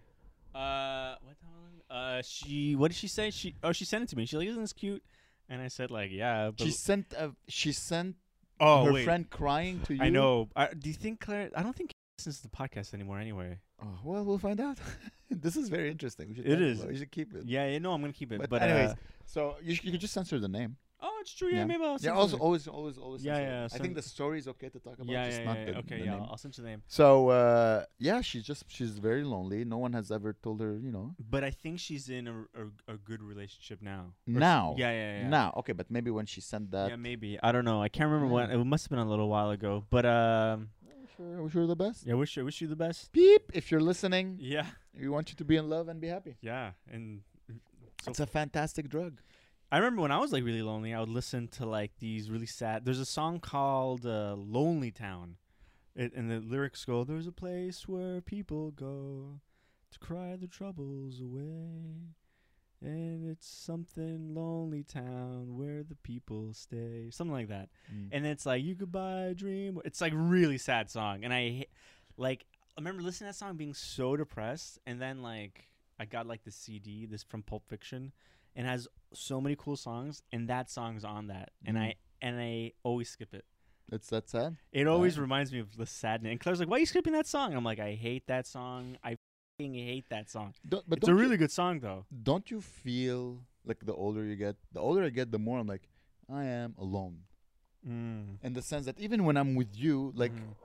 Speaker 2: Uh, what the hell? Uh, she. What did she say? She. Oh, she sent it to me. She's like, "Isn't this cute?" And I said, like, "Yeah." But
Speaker 1: She sent a, she sent
Speaker 2: oh,
Speaker 1: her
Speaker 2: wait.
Speaker 1: friend crying to you.
Speaker 2: I know. I, do you think Claire? I don't think Claire listens to the podcast anymore. Anyway.
Speaker 1: Oh, well, we'll find out. This is very interesting. We should
Speaker 2: It
Speaker 1: talk
Speaker 2: is.
Speaker 1: about We should keep it.
Speaker 2: Yeah. Yeah. No, I'm gonna keep it.
Speaker 1: But,
Speaker 2: But,
Speaker 1: anyways,
Speaker 2: uh,
Speaker 1: so you, sh- you could just censor the name.
Speaker 2: oh, it's true. Yeah.
Speaker 1: Yeah.
Speaker 2: Maybe I'll.
Speaker 1: Yeah.
Speaker 2: censor
Speaker 1: Also,
Speaker 2: it.
Speaker 1: always, always, always.
Speaker 2: Yeah,
Speaker 1: censor
Speaker 2: yeah,
Speaker 1: it. I
Speaker 2: some-
Speaker 1: think the story is okay to talk about.
Speaker 2: Yeah.
Speaker 1: just
Speaker 2: Yeah.
Speaker 1: not
Speaker 2: yeah,
Speaker 1: the,
Speaker 2: okay.
Speaker 1: the
Speaker 2: Yeah.
Speaker 1: name.
Speaker 2: I'll, I'll censor the name.
Speaker 1: So uh, yeah, she's just she's very lonely. No one has ever told her, you know.
Speaker 2: But I think she's in a, a, a good relationship now. Or s-
Speaker 1: Now.
Speaker 2: Yeah. Yeah. Yeah.
Speaker 1: Now, okay, but maybe when she sent that,
Speaker 2: Yeah. Maybe. I don't know. I can't remember when.
Speaker 1: Yeah.
Speaker 2: It must have been a little while ago. But um.
Speaker 1: wish her, wish her the best.
Speaker 2: Yeah. Wish. I wish you the best.
Speaker 1: Beep. If you're listening,
Speaker 2: Yeah.
Speaker 1: we want you to be in love and be happy.
Speaker 2: Yeah. And. So
Speaker 1: It's a fantastic drug.
Speaker 2: I remember when I was like really lonely, I would listen to like these really sad. There's a song called uh, "Lonely Town," it, and the lyrics go, "There's a place where people go to cry their troubles away, and it's something lonely town where the people stay," something like that.
Speaker 1: Mm.
Speaker 2: And it's like you could buy a dream. It's like really sad song, and I ha- like I remember listening to that song being so depressed, and then like. I got like the C D, this from Pulp Fiction, and has so many cool songs, and that song's on that, and
Speaker 1: Mm.
Speaker 2: I and I always skip it.
Speaker 1: It's that sad.
Speaker 2: It always
Speaker 1: Wow.
Speaker 2: reminds me of the sadness. And Claire's like, "Why are you skipping that song?" I'm like, "I hate that song. I f***ing hate that song."
Speaker 1: Don't, but
Speaker 2: It's a
Speaker 1: don't
Speaker 2: really
Speaker 1: you,
Speaker 2: good song though.
Speaker 1: don't you feel like the older you get, the older I get, the more I'm like, I am alone.
Speaker 2: Mm.
Speaker 1: In the sense that even when I'm with you, like,
Speaker 2: Mhm.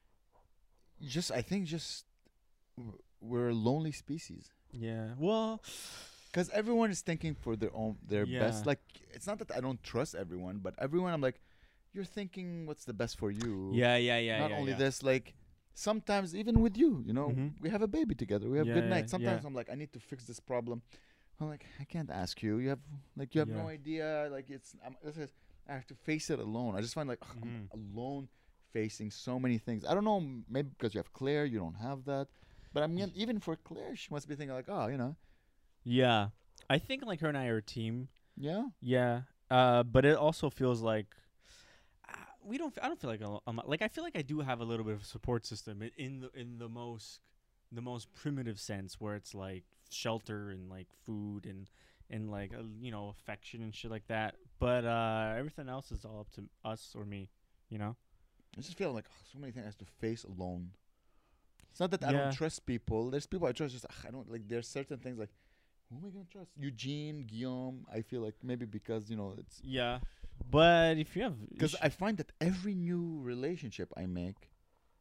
Speaker 1: just I think just w- we're a lonely species.
Speaker 2: Yeah. Well,
Speaker 1: Because everyone is thinking for their own, their
Speaker 2: Yeah.
Speaker 1: best. Like, it's not that I don't trust everyone, but everyone, I'm like, you're thinking what's the best for you.
Speaker 2: yeah, yeah, yeah.
Speaker 1: Not
Speaker 2: yeah,
Speaker 1: only
Speaker 2: yeah.
Speaker 1: this, like, sometimes even with you, you know,
Speaker 2: Mhm.
Speaker 1: we have a baby together. We have
Speaker 2: Yeah,
Speaker 1: good
Speaker 2: yeah,
Speaker 1: nights. Sometimes
Speaker 2: yeah.
Speaker 1: I'm like, I need to fix this problem. I'm like, I can't ask you. You have, like, you have no
Speaker 2: Yeah.
Speaker 1: idea. Like, it's, I'm, this is, I have to face it alone. I just find like, ugh, I'm
Speaker 2: Mhm.
Speaker 1: alone facing so many things. I don't know, m- maybe because you have Claire, you don't have that. But I mean, even for Claire, she must be thinking like, oh, you know,
Speaker 2: Yeah. I think like her and I are a team.
Speaker 1: yeah.
Speaker 2: Yeah. Uh, but it also feels like uh, we don't. f- I don't feel like a, I'm like I feel like I do have a little bit of a support system i- in the in the most the most primitive sense, where it's like shelter and like food and and like uh, you know, affection and shit like that. But uh, everything else is all up to us or me. You know.
Speaker 1: I just feel like oh, so many things I have to face alone. It's not that I
Speaker 2: Yeah.
Speaker 1: don't trust people. There's people I trust. Just ugh, I don't like. There's certain things like, who am I gonna trust? Eugene, Guillaume. I feel like maybe because you know it's
Speaker 2: Yeah. But if you have, you
Speaker 1: because
Speaker 2: sh-
Speaker 1: I find that every new relationship I make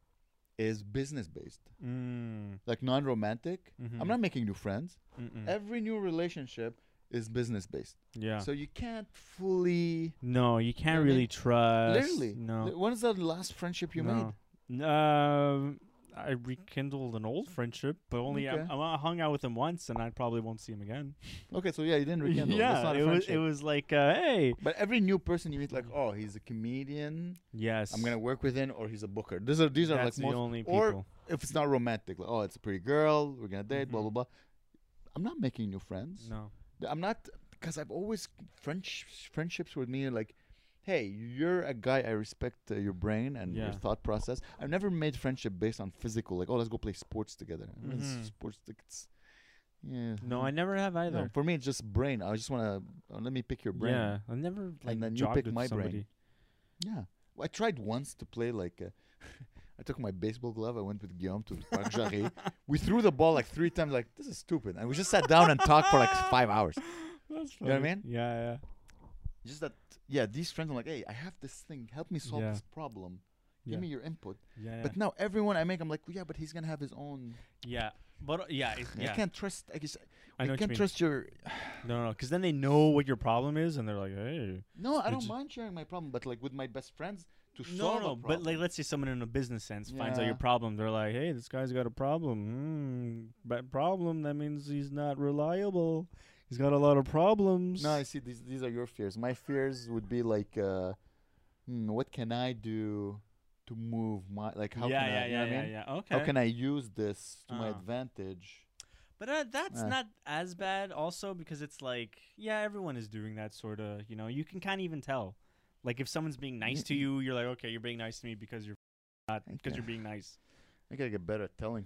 Speaker 1: is business based,
Speaker 2: Mm,
Speaker 1: like non-romantic.
Speaker 2: mhm.
Speaker 1: I'm not making new friends.
Speaker 2: Mm-mm.
Speaker 1: Every new relationship is business based,
Speaker 2: yeah.
Speaker 1: so you can't fully.
Speaker 2: No, you can't
Speaker 1: what I mean?
Speaker 2: really trust.
Speaker 1: Literally,
Speaker 2: No.
Speaker 1: Li- When is the last friendship you made?
Speaker 2: no. Um, I rekindled an old friendship, but only
Speaker 1: Okay.
Speaker 2: I, I hung out with him once, and I probably won't see him again.
Speaker 1: Okay, so yeah, you didn't rekindle. That's
Speaker 2: yeah,
Speaker 1: not a
Speaker 2: it was.
Speaker 1: friendship.
Speaker 2: It was like, uh, hey,
Speaker 1: But every new person you meet, like, oh, he's a comedian.
Speaker 2: yes,
Speaker 1: I'm gonna work with him, or he's a booker. These are these are
Speaker 2: That's
Speaker 1: like
Speaker 2: the
Speaker 1: most.
Speaker 2: only
Speaker 1: or
Speaker 2: people.
Speaker 1: if it's not romantic, like, oh, it's a pretty girl. We're gonna date. Blah
Speaker 2: Mhm.
Speaker 1: blah blah. I'm not making new friends.
Speaker 2: No.
Speaker 1: I'm not because I've always French friendships with me like, hey, you're a guy I respect uh, your brain and your
Speaker 2: Yeah.
Speaker 1: thought process. I've never made friendship based on physical, like, oh, let's go play sports together. I mean, it's
Speaker 2: Mhm.
Speaker 1: sports, like, it's yeah.
Speaker 2: No, I never have
Speaker 1: No,
Speaker 2: either.
Speaker 1: for me, it's just brain. I just wanna uh, let me pick your brain.
Speaker 2: Yeah, I never like
Speaker 1: then you
Speaker 2: jogged
Speaker 1: pick
Speaker 2: with
Speaker 1: my brain.
Speaker 2: somebody.
Speaker 1: Yeah. Well, I tried once to play like. Uh, I took my baseball glove. I went with Guillaume to Parc Jarret. We threw the ball like three times. Like, this is stupid. And we just sat down and talked for like five hours.
Speaker 2: That's
Speaker 1: You know what I
Speaker 2: funny.
Speaker 1: mean?
Speaker 2: Yeah, yeah.
Speaker 1: Just that, yeah, these friends are like, hey, I have this thing. Help me solve
Speaker 2: Yeah.
Speaker 1: this problem. Give
Speaker 2: Yeah.
Speaker 1: me your input.
Speaker 2: Yeah, yeah.
Speaker 1: But now everyone I make, I'm like, yeah, but he's going to have his own.
Speaker 2: yeah, but uh, yeah, it's, yeah.
Speaker 1: I can't trust. I, guess,
Speaker 2: I
Speaker 1: I,
Speaker 2: know what you
Speaker 1: can't
Speaker 2: mean.
Speaker 1: trust your.
Speaker 2: No, no, because then they know what your problem is, and they're like, hey.
Speaker 1: No, I
Speaker 2: You're
Speaker 1: don't
Speaker 2: ju-
Speaker 1: mind sharing my problem. But like with my best friends, to
Speaker 2: No,
Speaker 1: solve
Speaker 2: no,
Speaker 1: a
Speaker 2: but
Speaker 1: problem.
Speaker 2: like, let's say someone in a business sense finds out
Speaker 1: Yeah.
Speaker 2: your problem. They're like, "Hey, this guy's got a problem. Hmm, bad problem. That means he's not reliable. He's got a lot of problems."
Speaker 1: No, I see. These these are your fears. My fears would be like, uh, hmm, what can I do to move my like? How
Speaker 2: yeah,
Speaker 1: can
Speaker 2: yeah,
Speaker 1: I? You
Speaker 2: yeah,
Speaker 1: know what
Speaker 2: yeah,
Speaker 1: I mean?
Speaker 2: yeah. Okay.
Speaker 1: How can I use this to my
Speaker 2: Uh-huh.
Speaker 1: advantage?
Speaker 2: But uh, that's
Speaker 1: Uh.
Speaker 2: not as bad, also, because it's like, yeah, everyone is doing that sort of. You know, you can kind of even tell. Like, if someone's being nice
Speaker 1: Y-
Speaker 2: to you, you're like, okay, you're being nice to me because you're not because
Speaker 1: Okay.
Speaker 2: you're being nice.
Speaker 1: I gotta get better at telling.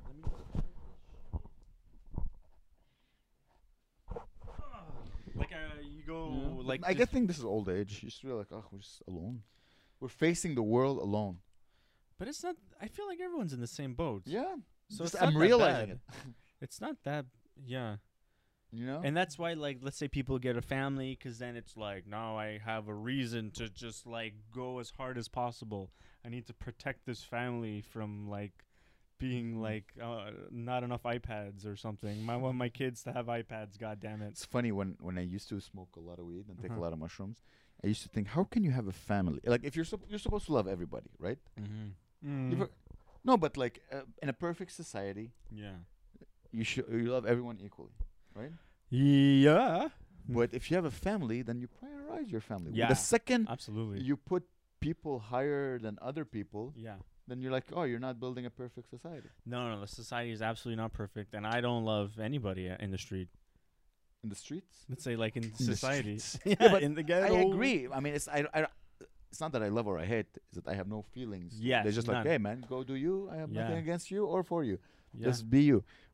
Speaker 2: Like, uh, you go
Speaker 1: Yeah.
Speaker 2: like.
Speaker 1: I
Speaker 2: just-
Speaker 1: get think this is old age. You just feel like, oh, we're just alone. We're facing the world alone.
Speaker 2: But it's not. I feel like everyone's in the same boat.
Speaker 1: Yeah.
Speaker 2: So
Speaker 1: Just
Speaker 2: it's not
Speaker 1: I'm
Speaker 2: that
Speaker 1: realizing
Speaker 2: bad.
Speaker 1: it.
Speaker 2: It's not that. Yeah.
Speaker 1: You know.
Speaker 2: And that's why, like, let's say people get a family, because then it's like, now I have a reason to just, like, go as hard as possible. I need to protect this family from, like, being, like, uh, not enough iPads or something. I want my kids to have iPads, God damn it.
Speaker 1: It's funny when when I used to smoke a lot of weed and take
Speaker 2: Uh-huh.
Speaker 1: a lot of mushrooms. I used to think, how can you have a family? Like, if you're sup- you're supposed to love everybody, right?
Speaker 2: Mm-hmm.
Speaker 1: You've a- no, but like uh, in a perfect society,
Speaker 2: Yeah.
Speaker 1: you should you love everyone equally, right?
Speaker 2: Yeah.
Speaker 1: But if you have a family, then you prioritize your family.
Speaker 2: Yeah.
Speaker 1: The second
Speaker 2: Absolutely.
Speaker 1: you put people higher than other people,
Speaker 2: yeah.
Speaker 1: then you're like, oh, you're not building a perfect society.
Speaker 2: No, no, the society is absolutely not perfect, and I don't love anybody uh, in the street.
Speaker 1: In the streets,
Speaker 2: Let's say, like, in,
Speaker 1: In the
Speaker 2: society.
Speaker 1: streets.
Speaker 2: yeah,
Speaker 1: Yeah, but
Speaker 2: in the
Speaker 1: I
Speaker 2: ghetto.
Speaker 1: agree. I mean, it's I, I it's not that I love or I hate. It's that I have no feelings.
Speaker 2: Yes,
Speaker 1: they're just
Speaker 2: none.
Speaker 1: like, hey, man, go do you. I have
Speaker 2: Yeah.
Speaker 1: nothing against you or for you.
Speaker 2: Yeah.
Speaker 1: Just be you.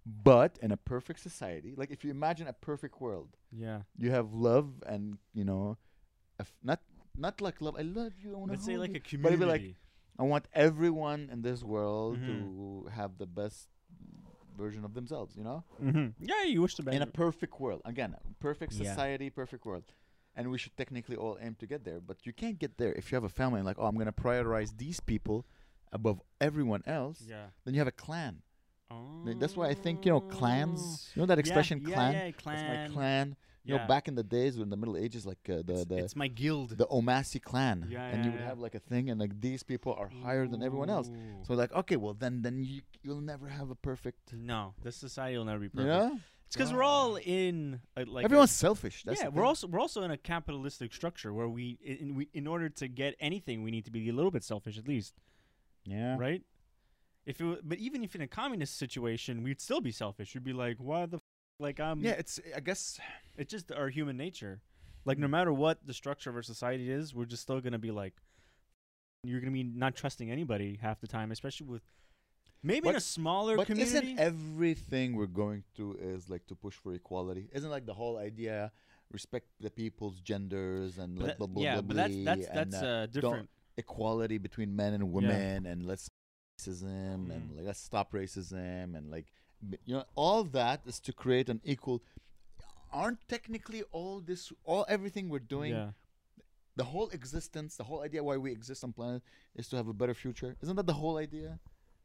Speaker 1: But in a perfect society, like if you imagine a perfect world,
Speaker 2: Yeah.
Speaker 1: you have love and you know, a f- not not like love. I love you. I want to
Speaker 2: Let's say
Speaker 1: hold
Speaker 2: like
Speaker 1: you.
Speaker 2: a
Speaker 1: But
Speaker 2: community.
Speaker 1: it'd be like, I want everyone in this world
Speaker 2: Mhm.
Speaker 1: to have the best version of themselves. You know,
Speaker 2: mm-hmm. Yeah, you wish to be
Speaker 1: in a perfect world. Again, perfect
Speaker 2: Yeah.
Speaker 1: society, perfect world. And we should technically all aim to get there, but you can't get there if you have a family and like, oh, I'm gonna prioritize these people above everyone else.
Speaker 2: Yeah.
Speaker 1: Then you have a clan.
Speaker 2: Oh.
Speaker 1: Like, that's why I think, you know, clans. You know that expression,
Speaker 2: yeah,
Speaker 1: clan.
Speaker 2: Yeah,
Speaker 1: That's
Speaker 2: clan.
Speaker 1: my clan. You
Speaker 2: Yeah.
Speaker 1: know, back in the days, in the Middle Ages, like uh, the
Speaker 2: it's,
Speaker 1: the
Speaker 2: it's my guild.
Speaker 1: the Omasi clan,
Speaker 2: Yeah,
Speaker 1: and
Speaker 2: yeah,
Speaker 1: you would
Speaker 2: yeah.
Speaker 1: have like a thing, and like these people are higher than everyone else.
Speaker 2: Ooh.
Speaker 1: So like, okay, well then then you you'll never have a perfect.
Speaker 2: No, this society will never be
Speaker 1: You
Speaker 2: perfect.
Speaker 1: know,
Speaker 2: It's because we're all in uh, like
Speaker 1: everyone's
Speaker 2: a,
Speaker 1: selfish. That's
Speaker 2: yeah,
Speaker 1: the
Speaker 2: we're
Speaker 1: thing.
Speaker 2: also we're also in a capitalistic structure where we in, we in order to get anything we need to be a little bit selfish at least,
Speaker 1: yeah.
Speaker 2: right? If it, wa- but even if in a communist situation, we'd still be selfish. We'd be like, why the f-? Like I'm
Speaker 1: Yeah, it's I guess
Speaker 2: it's just our human nature. Like no matter what the structure of our society is, we're just still gonna be like, you're gonna be not trusting anybody half the time, especially with maybe in
Speaker 1: But-
Speaker 2: a smaller
Speaker 1: But
Speaker 2: community.
Speaker 1: isn't everything we're going through is like to push for equality? Isn't like the whole idea respect the people's genders and
Speaker 2: But
Speaker 1: like
Speaker 2: that-
Speaker 1: blah blah
Speaker 2: yeah,
Speaker 1: blah
Speaker 2: but that's
Speaker 1: blah,
Speaker 2: that's
Speaker 1: and,
Speaker 2: that's
Speaker 1: uh,
Speaker 2: uh, different.
Speaker 1: equality between men and women and let's racism and
Speaker 2: Mm.
Speaker 1: like let's stop racism and like b- you know all that is to create an equal. Aren't technically all this all everything we're doing
Speaker 2: Yeah.
Speaker 1: the whole existence the whole idea why we exist on planet is to have a better future? Isn't that the whole idea?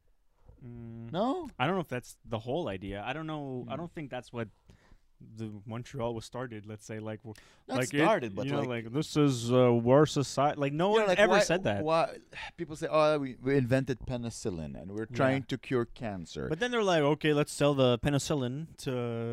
Speaker 2: Mm.
Speaker 1: No.
Speaker 2: I don't know if that's the whole idea. I don't know. I
Speaker 1: Hmm.
Speaker 2: don't think that's what the Montreal was started. Let's say like w-
Speaker 1: Not
Speaker 2: like it-
Speaker 1: started, but
Speaker 2: you know,
Speaker 1: like,
Speaker 2: like this is uh, war society. Like no
Speaker 1: you know,
Speaker 2: one
Speaker 1: like
Speaker 2: ever
Speaker 1: why-
Speaker 2: said that.
Speaker 1: Why people say, "Oh, we, we invented penicillin and we're
Speaker 2: Yeah.
Speaker 1: trying to cure cancer."
Speaker 2: But then they're like, okay, let's sell the penicillin to,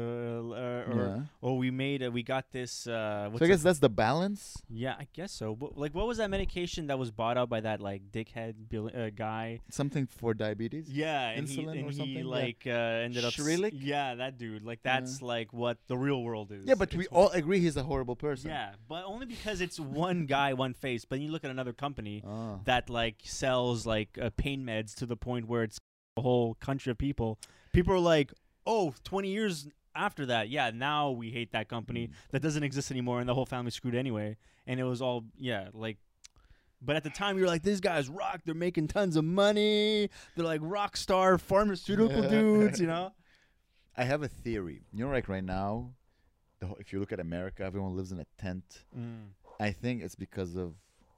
Speaker 2: uh, or
Speaker 1: yeah.
Speaker 2: oh, we made, uh, we got this. Uh, what's
Speaker 1: So I
Speaker 2: it-
Speaker 1: guess that's the balance.
Speaker 2: yeah, I guess so. But like, what was that medication that was bought out by that like dickhead bill- uh, guy?
Speaker 1: Something for diabetes.
Speaker 2: Yeah, and
Speaker 1: Insulin
Speaker 2: he
Speaker 1: or
Speaker 2: and
Speaker 1: something?
Speaker 2: he
Speaker 1: Yeah.
Speaker 2: like uh, ended up. s-
Speaker 1: Shrilik?
Speaker 2: Yeah, that dude. Like that's like what the real world is.
Speaker 1: Yeah, but we
Speaker 2: It's-
Speaker 1: all agree he's a horrible person.
Speaker 2: Yeah, but only because it's one guy, one face. But you look at another company
Speaker 1: Oh.
Speaker 2: that like sells like uh, pain meds to the point where it's a whole country of people. People are like, oh, twenty years after that, yeah, now we hate that company.
Speaker 1: Mm.
Speaker 2: That doesn't exist anymore, and the whole family's screwed anyway. And it was all, yeah, like. But at the time, you're like, these guys rock. They're making tons of money. They're like rock star pharmaceutical dudes, you know?
Speaker 1: I have a theory. You know, like right now, the whole, if you look at America, everyone lives in a tent. I think it's because of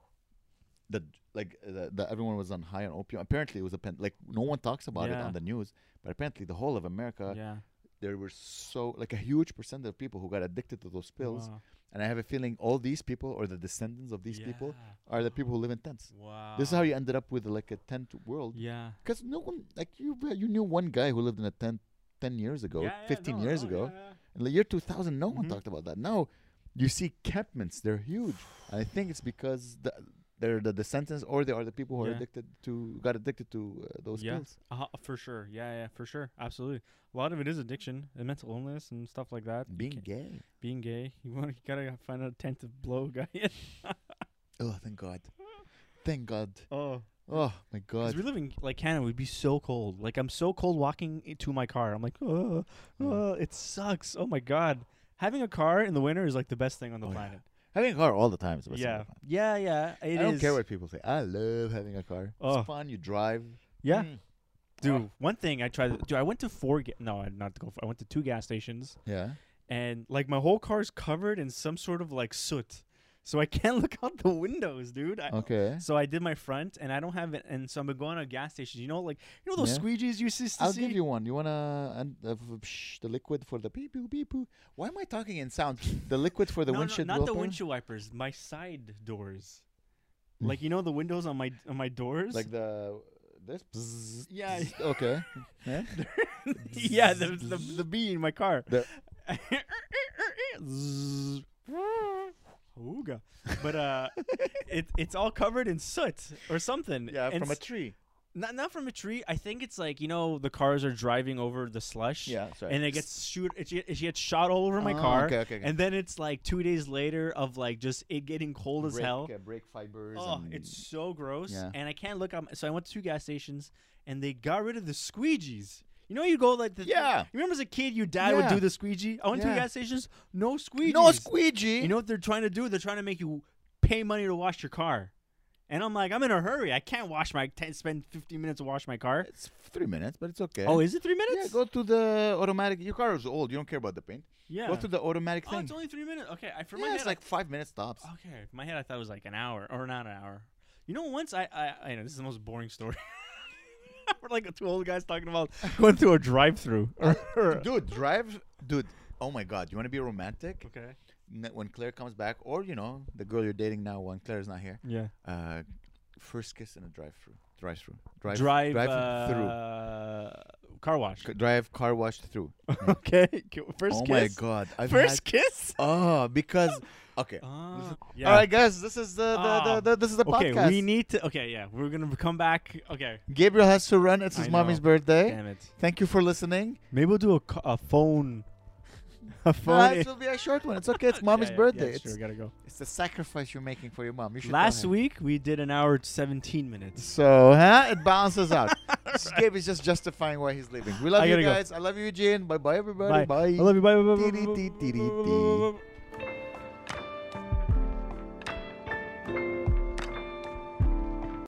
Speaker 1: the like the, the everyone was on high on opium. Apparently, it was a pen. Like no one talks about it
Speaker 2: Yeah.
Speaker 1: on the news, but apparently, the whole of America,
Speaker 2: Yeah.
Speaker 1: there were so like a huge percent of people who got addicted to those pills.
Speaker 2: Wow.
Speaker 1: And I have a feeling all these people or the descendants of these people are the people who live in tents.
Speaker 2: Wow.
Speaker 1: This is how you ended up with like a tent world.
Speaker 2: Yeah.
Speaker 1: Because no one, like you, you knew one guy who lived in a tent ten years ago,
Speaker 2: Yeah, yeah,
Speaker 1: fifteen
Speaker 2: no,
Speaker 1: years
Speaker 2: no,
Speaker 1: ago.
Speaker 2: yeah, yeah.
Speaker 1: In the year two thousand, no one
Speaker 2: Mhm.
Speaker 1: talked about that. Now, you see campments; they're huge. And I think it's because the, they're the descendants, or they are the people who are
Speaker 2: Yeah.
Speaker 1: addicted to, got addicted to uh, those
Speaker 2: Yeah.
Speaker 1: pills.
Speaker 2: Uh, for sure. Yeah, yeah, for sure. Absolutely. A lot of it is addiction and mental illness and stuff like that. You
Speaker 1: Being
Speaker 2: can't-
Speaker 1: gay.
Speaker 2: being gay. You want you gotta find a tent to blow a guy in.
Speaker 1: Oh, thank God. Thank God.
Speaker 2: Oh,
Speaker 1: Oh my
Speaker 2: because
Speaker 1: God.
Speaker 2: we live in like Canada, we'd be so cold. Like I'm so cold walking i- to my car. I'm like, oh,
Speaker 1: Mm.
Speaker 2: oh, it sucks. Oh my god, having a car in the winter is like the best thing on the
Speaker 1: Oh, yeah.
Speaker 2: planet.
Speaker 1: Having a car all the time is the best thing
Speaker 2: Yeah,
Speaker 1: ever.
Speaker 2: yeah, yeah. It
Speaker 1: I don't
Speaker 2: is.
Speaker 1: care what people say. I love having a car.
Speaker 2: Oh.
Speaker 1: It's fun. You drive.
Speaker 2: Yeah,
Speaker 1: Mm.
Speaker 2: dude.
Speaker 1: Oh.
Speaker 2: One thing I tried. Dude, I went to four. Ga- no, I- not to go. For, I went to two gas stations.
Speaker 1: Yeah.
Speaker 2: And like my whole car's covered in some sort of like soot, so I can't look out the windows, dude. I,
Speaker 1: Okay.
Speaker 2: So I did my front, and I don't have it, and so I'm going to gas stations. You know, like you know those
Speaker 1: Yeah.
Speaker 2: squeegees you used to
Speaker 1: I'll
Speaker 2: see.
Speaker 1: give you one. You wanna and uh, f- psh, the liquid for the beep boop beep boop. Why am I talking in sound? The liquid for the
Speaker 2: no,
Speaker 1: windshield
Speaker 2: no, not the
Speaker 1: wiper?
Speaker 2: windshield wipers. My side doors,
Speaker 1: Mm.
Speaker 2: like you know the windows on my on my doors.
Speaker 1: Like the this. Bzzz,
Speaker 2: Yeah.
Speaker 1: bzzz, okay. Yeah.
Speaker 2: yeah, the, the the bee in my car.
Speaker 1: The-
Speaker 2: Zzz. Ooga. But uh, it it's all covered in soot or something.
Speaker 1: Yeah,
Speaker 2: And
Speaker 1: from a
Speaker 2: s-
Speaker 1: tree.
Speaker 2: Not not from a tree. I think it's like you know the cars are driving over the slush.
Speaker 1: Yeah, sorry.
Speaker 2: And it gets shoot. It, ge- it gets shot all over my
Speaker 1: Oh,
Speaker 2: car.
Speaker 1: okay, okay, okay.
Speaker 2: And then it's like two days later of like just it getting cold as
Speaker 1: brake,
Speaker 2: hell.
Speaker 1: uh, brake fibers.
Speaker 2: Oh,
Speaker 1: and
Speaker 2: it's so gross.
Speaker 1: Yeah.
Speaker 2: And I can't look up. So I went to two gas stations and they got rid of the squeegees. You know, you go like the.
Speaker 1: Yeah.
Speaker 2: You remember as a kid, your dad would
Speaker 1: Yeah.
Speaker 2: do the squeegee. I went to
Speaker 1: Yeah.
Speaker 2: gas stations. No squeegee.
Speaker 1: No squeegee.
Speaker 2: You know what they're trying to do? They're trying to make you pay money to wash your car. And I'm like, I'm in a hurry. I can't wash my t- spend fifteen minutes to wash my car.
Speaker 1: It's three minutes, but it's okay.
Speaker 2: Oh, is it three
Speaker 1: Yeah,
Speaker 2: minutes?
Speaker 1: go to the automatic. Your car is old. You don't care about the paint.
Speaker 2: Yeah.
Speaker 1: Go to the automatic
Speaker 2: Oh,
Speaker 1: thing.
Speaker 2: it's only three minutes. Okay, I for my
Speaker 1: Yeah,
Speaker 2: head,
Speaker 1: it's
Speaker 2: I-
Speaker 1: like five minutes tops.
Speaker 2: okay. In my head, I thought it was like an hour or not an hour. You know, once I, I, I know this is the most boring story. We're like two old guys talking about going through a drive-through.
Speaker 1: Dude, drive. Dude, oh my God. You want to be romantic?
Speaker 2: Okay.
Speaker 1: N- When Claire comes back, or, you know, the girl you're dating now when Claire's not here.
Speaker 2: Yeah.
Speaker 1: Uh, first kiss in a drive-through. Drive-through. Drive,
Speaker 2: Drive,
Speaker 1: drive
Speaker 2: uh, car wash.
Speaker 1: through. C- Drive car wash through.
Speaker 2: Okay. First
Speaker 1: oh
Speaker 2: kiss.
Speaker 1: my God. I've
Speaker 2: First
Speaker 1: had-
Speaker 2: kiss.
Speaker 1: Oh, because. Okay.
Speaker 2: Ah, yeah.
Speaker 1: All right, guys. This is the, the,
Speaker 2: Ah.
Speaker 1: the, the this is the
Speaker 2: Okay,
Speaker 1: podcast.
Speaker 2: we need to. Okay, yeah, we're gonna come back. Okay,
Speaker 1: Gabriel has to run. It's his
Speaker 2: I
Speaker 1: mommy's
Speaker 2: know.
Speaker 1: birthday.
Speaker 2: damn it.
Speaker 1: Thank you for listening.
Speaker 2: Maybe we'll do a, co- a phone. A phone.
Speaker 1: Nah,
Speaker 2: in-
Speaker 1: it will be a short one. It's okay. It's mommy's
Speaker 2: Yeah, yeah,
Speaker 1: birthday.
Speaker 2: Yeah,
Speaker 1: it's,
Speaker 2: sure, gotta go.
Speaker 1: it's the sacrifice you're making for your mom. You should
Speaker 2: Last
Speaker 1: tell him.
Speaker 2: week we did an hour seventeen minutes.
Speaker 1: So, huh? It balances out. This Gabe is just justifying why he's leaving. We love
Speaker 2: I
Speaker 1: you
Speaker 2: gotta go.
Speaker 1: guys. I love you, Eugene. Bye bye, everybody.
Speaker 2: Bye. I love you. Bye. Bye. Bye. Bye.
Speaker 1: Dee, dee,
Speaker 2: Bye.
Speaker 1: dee, dee,
Speaker 2: Bye.
Speaker 1: dee.
Speaker 2: Bye.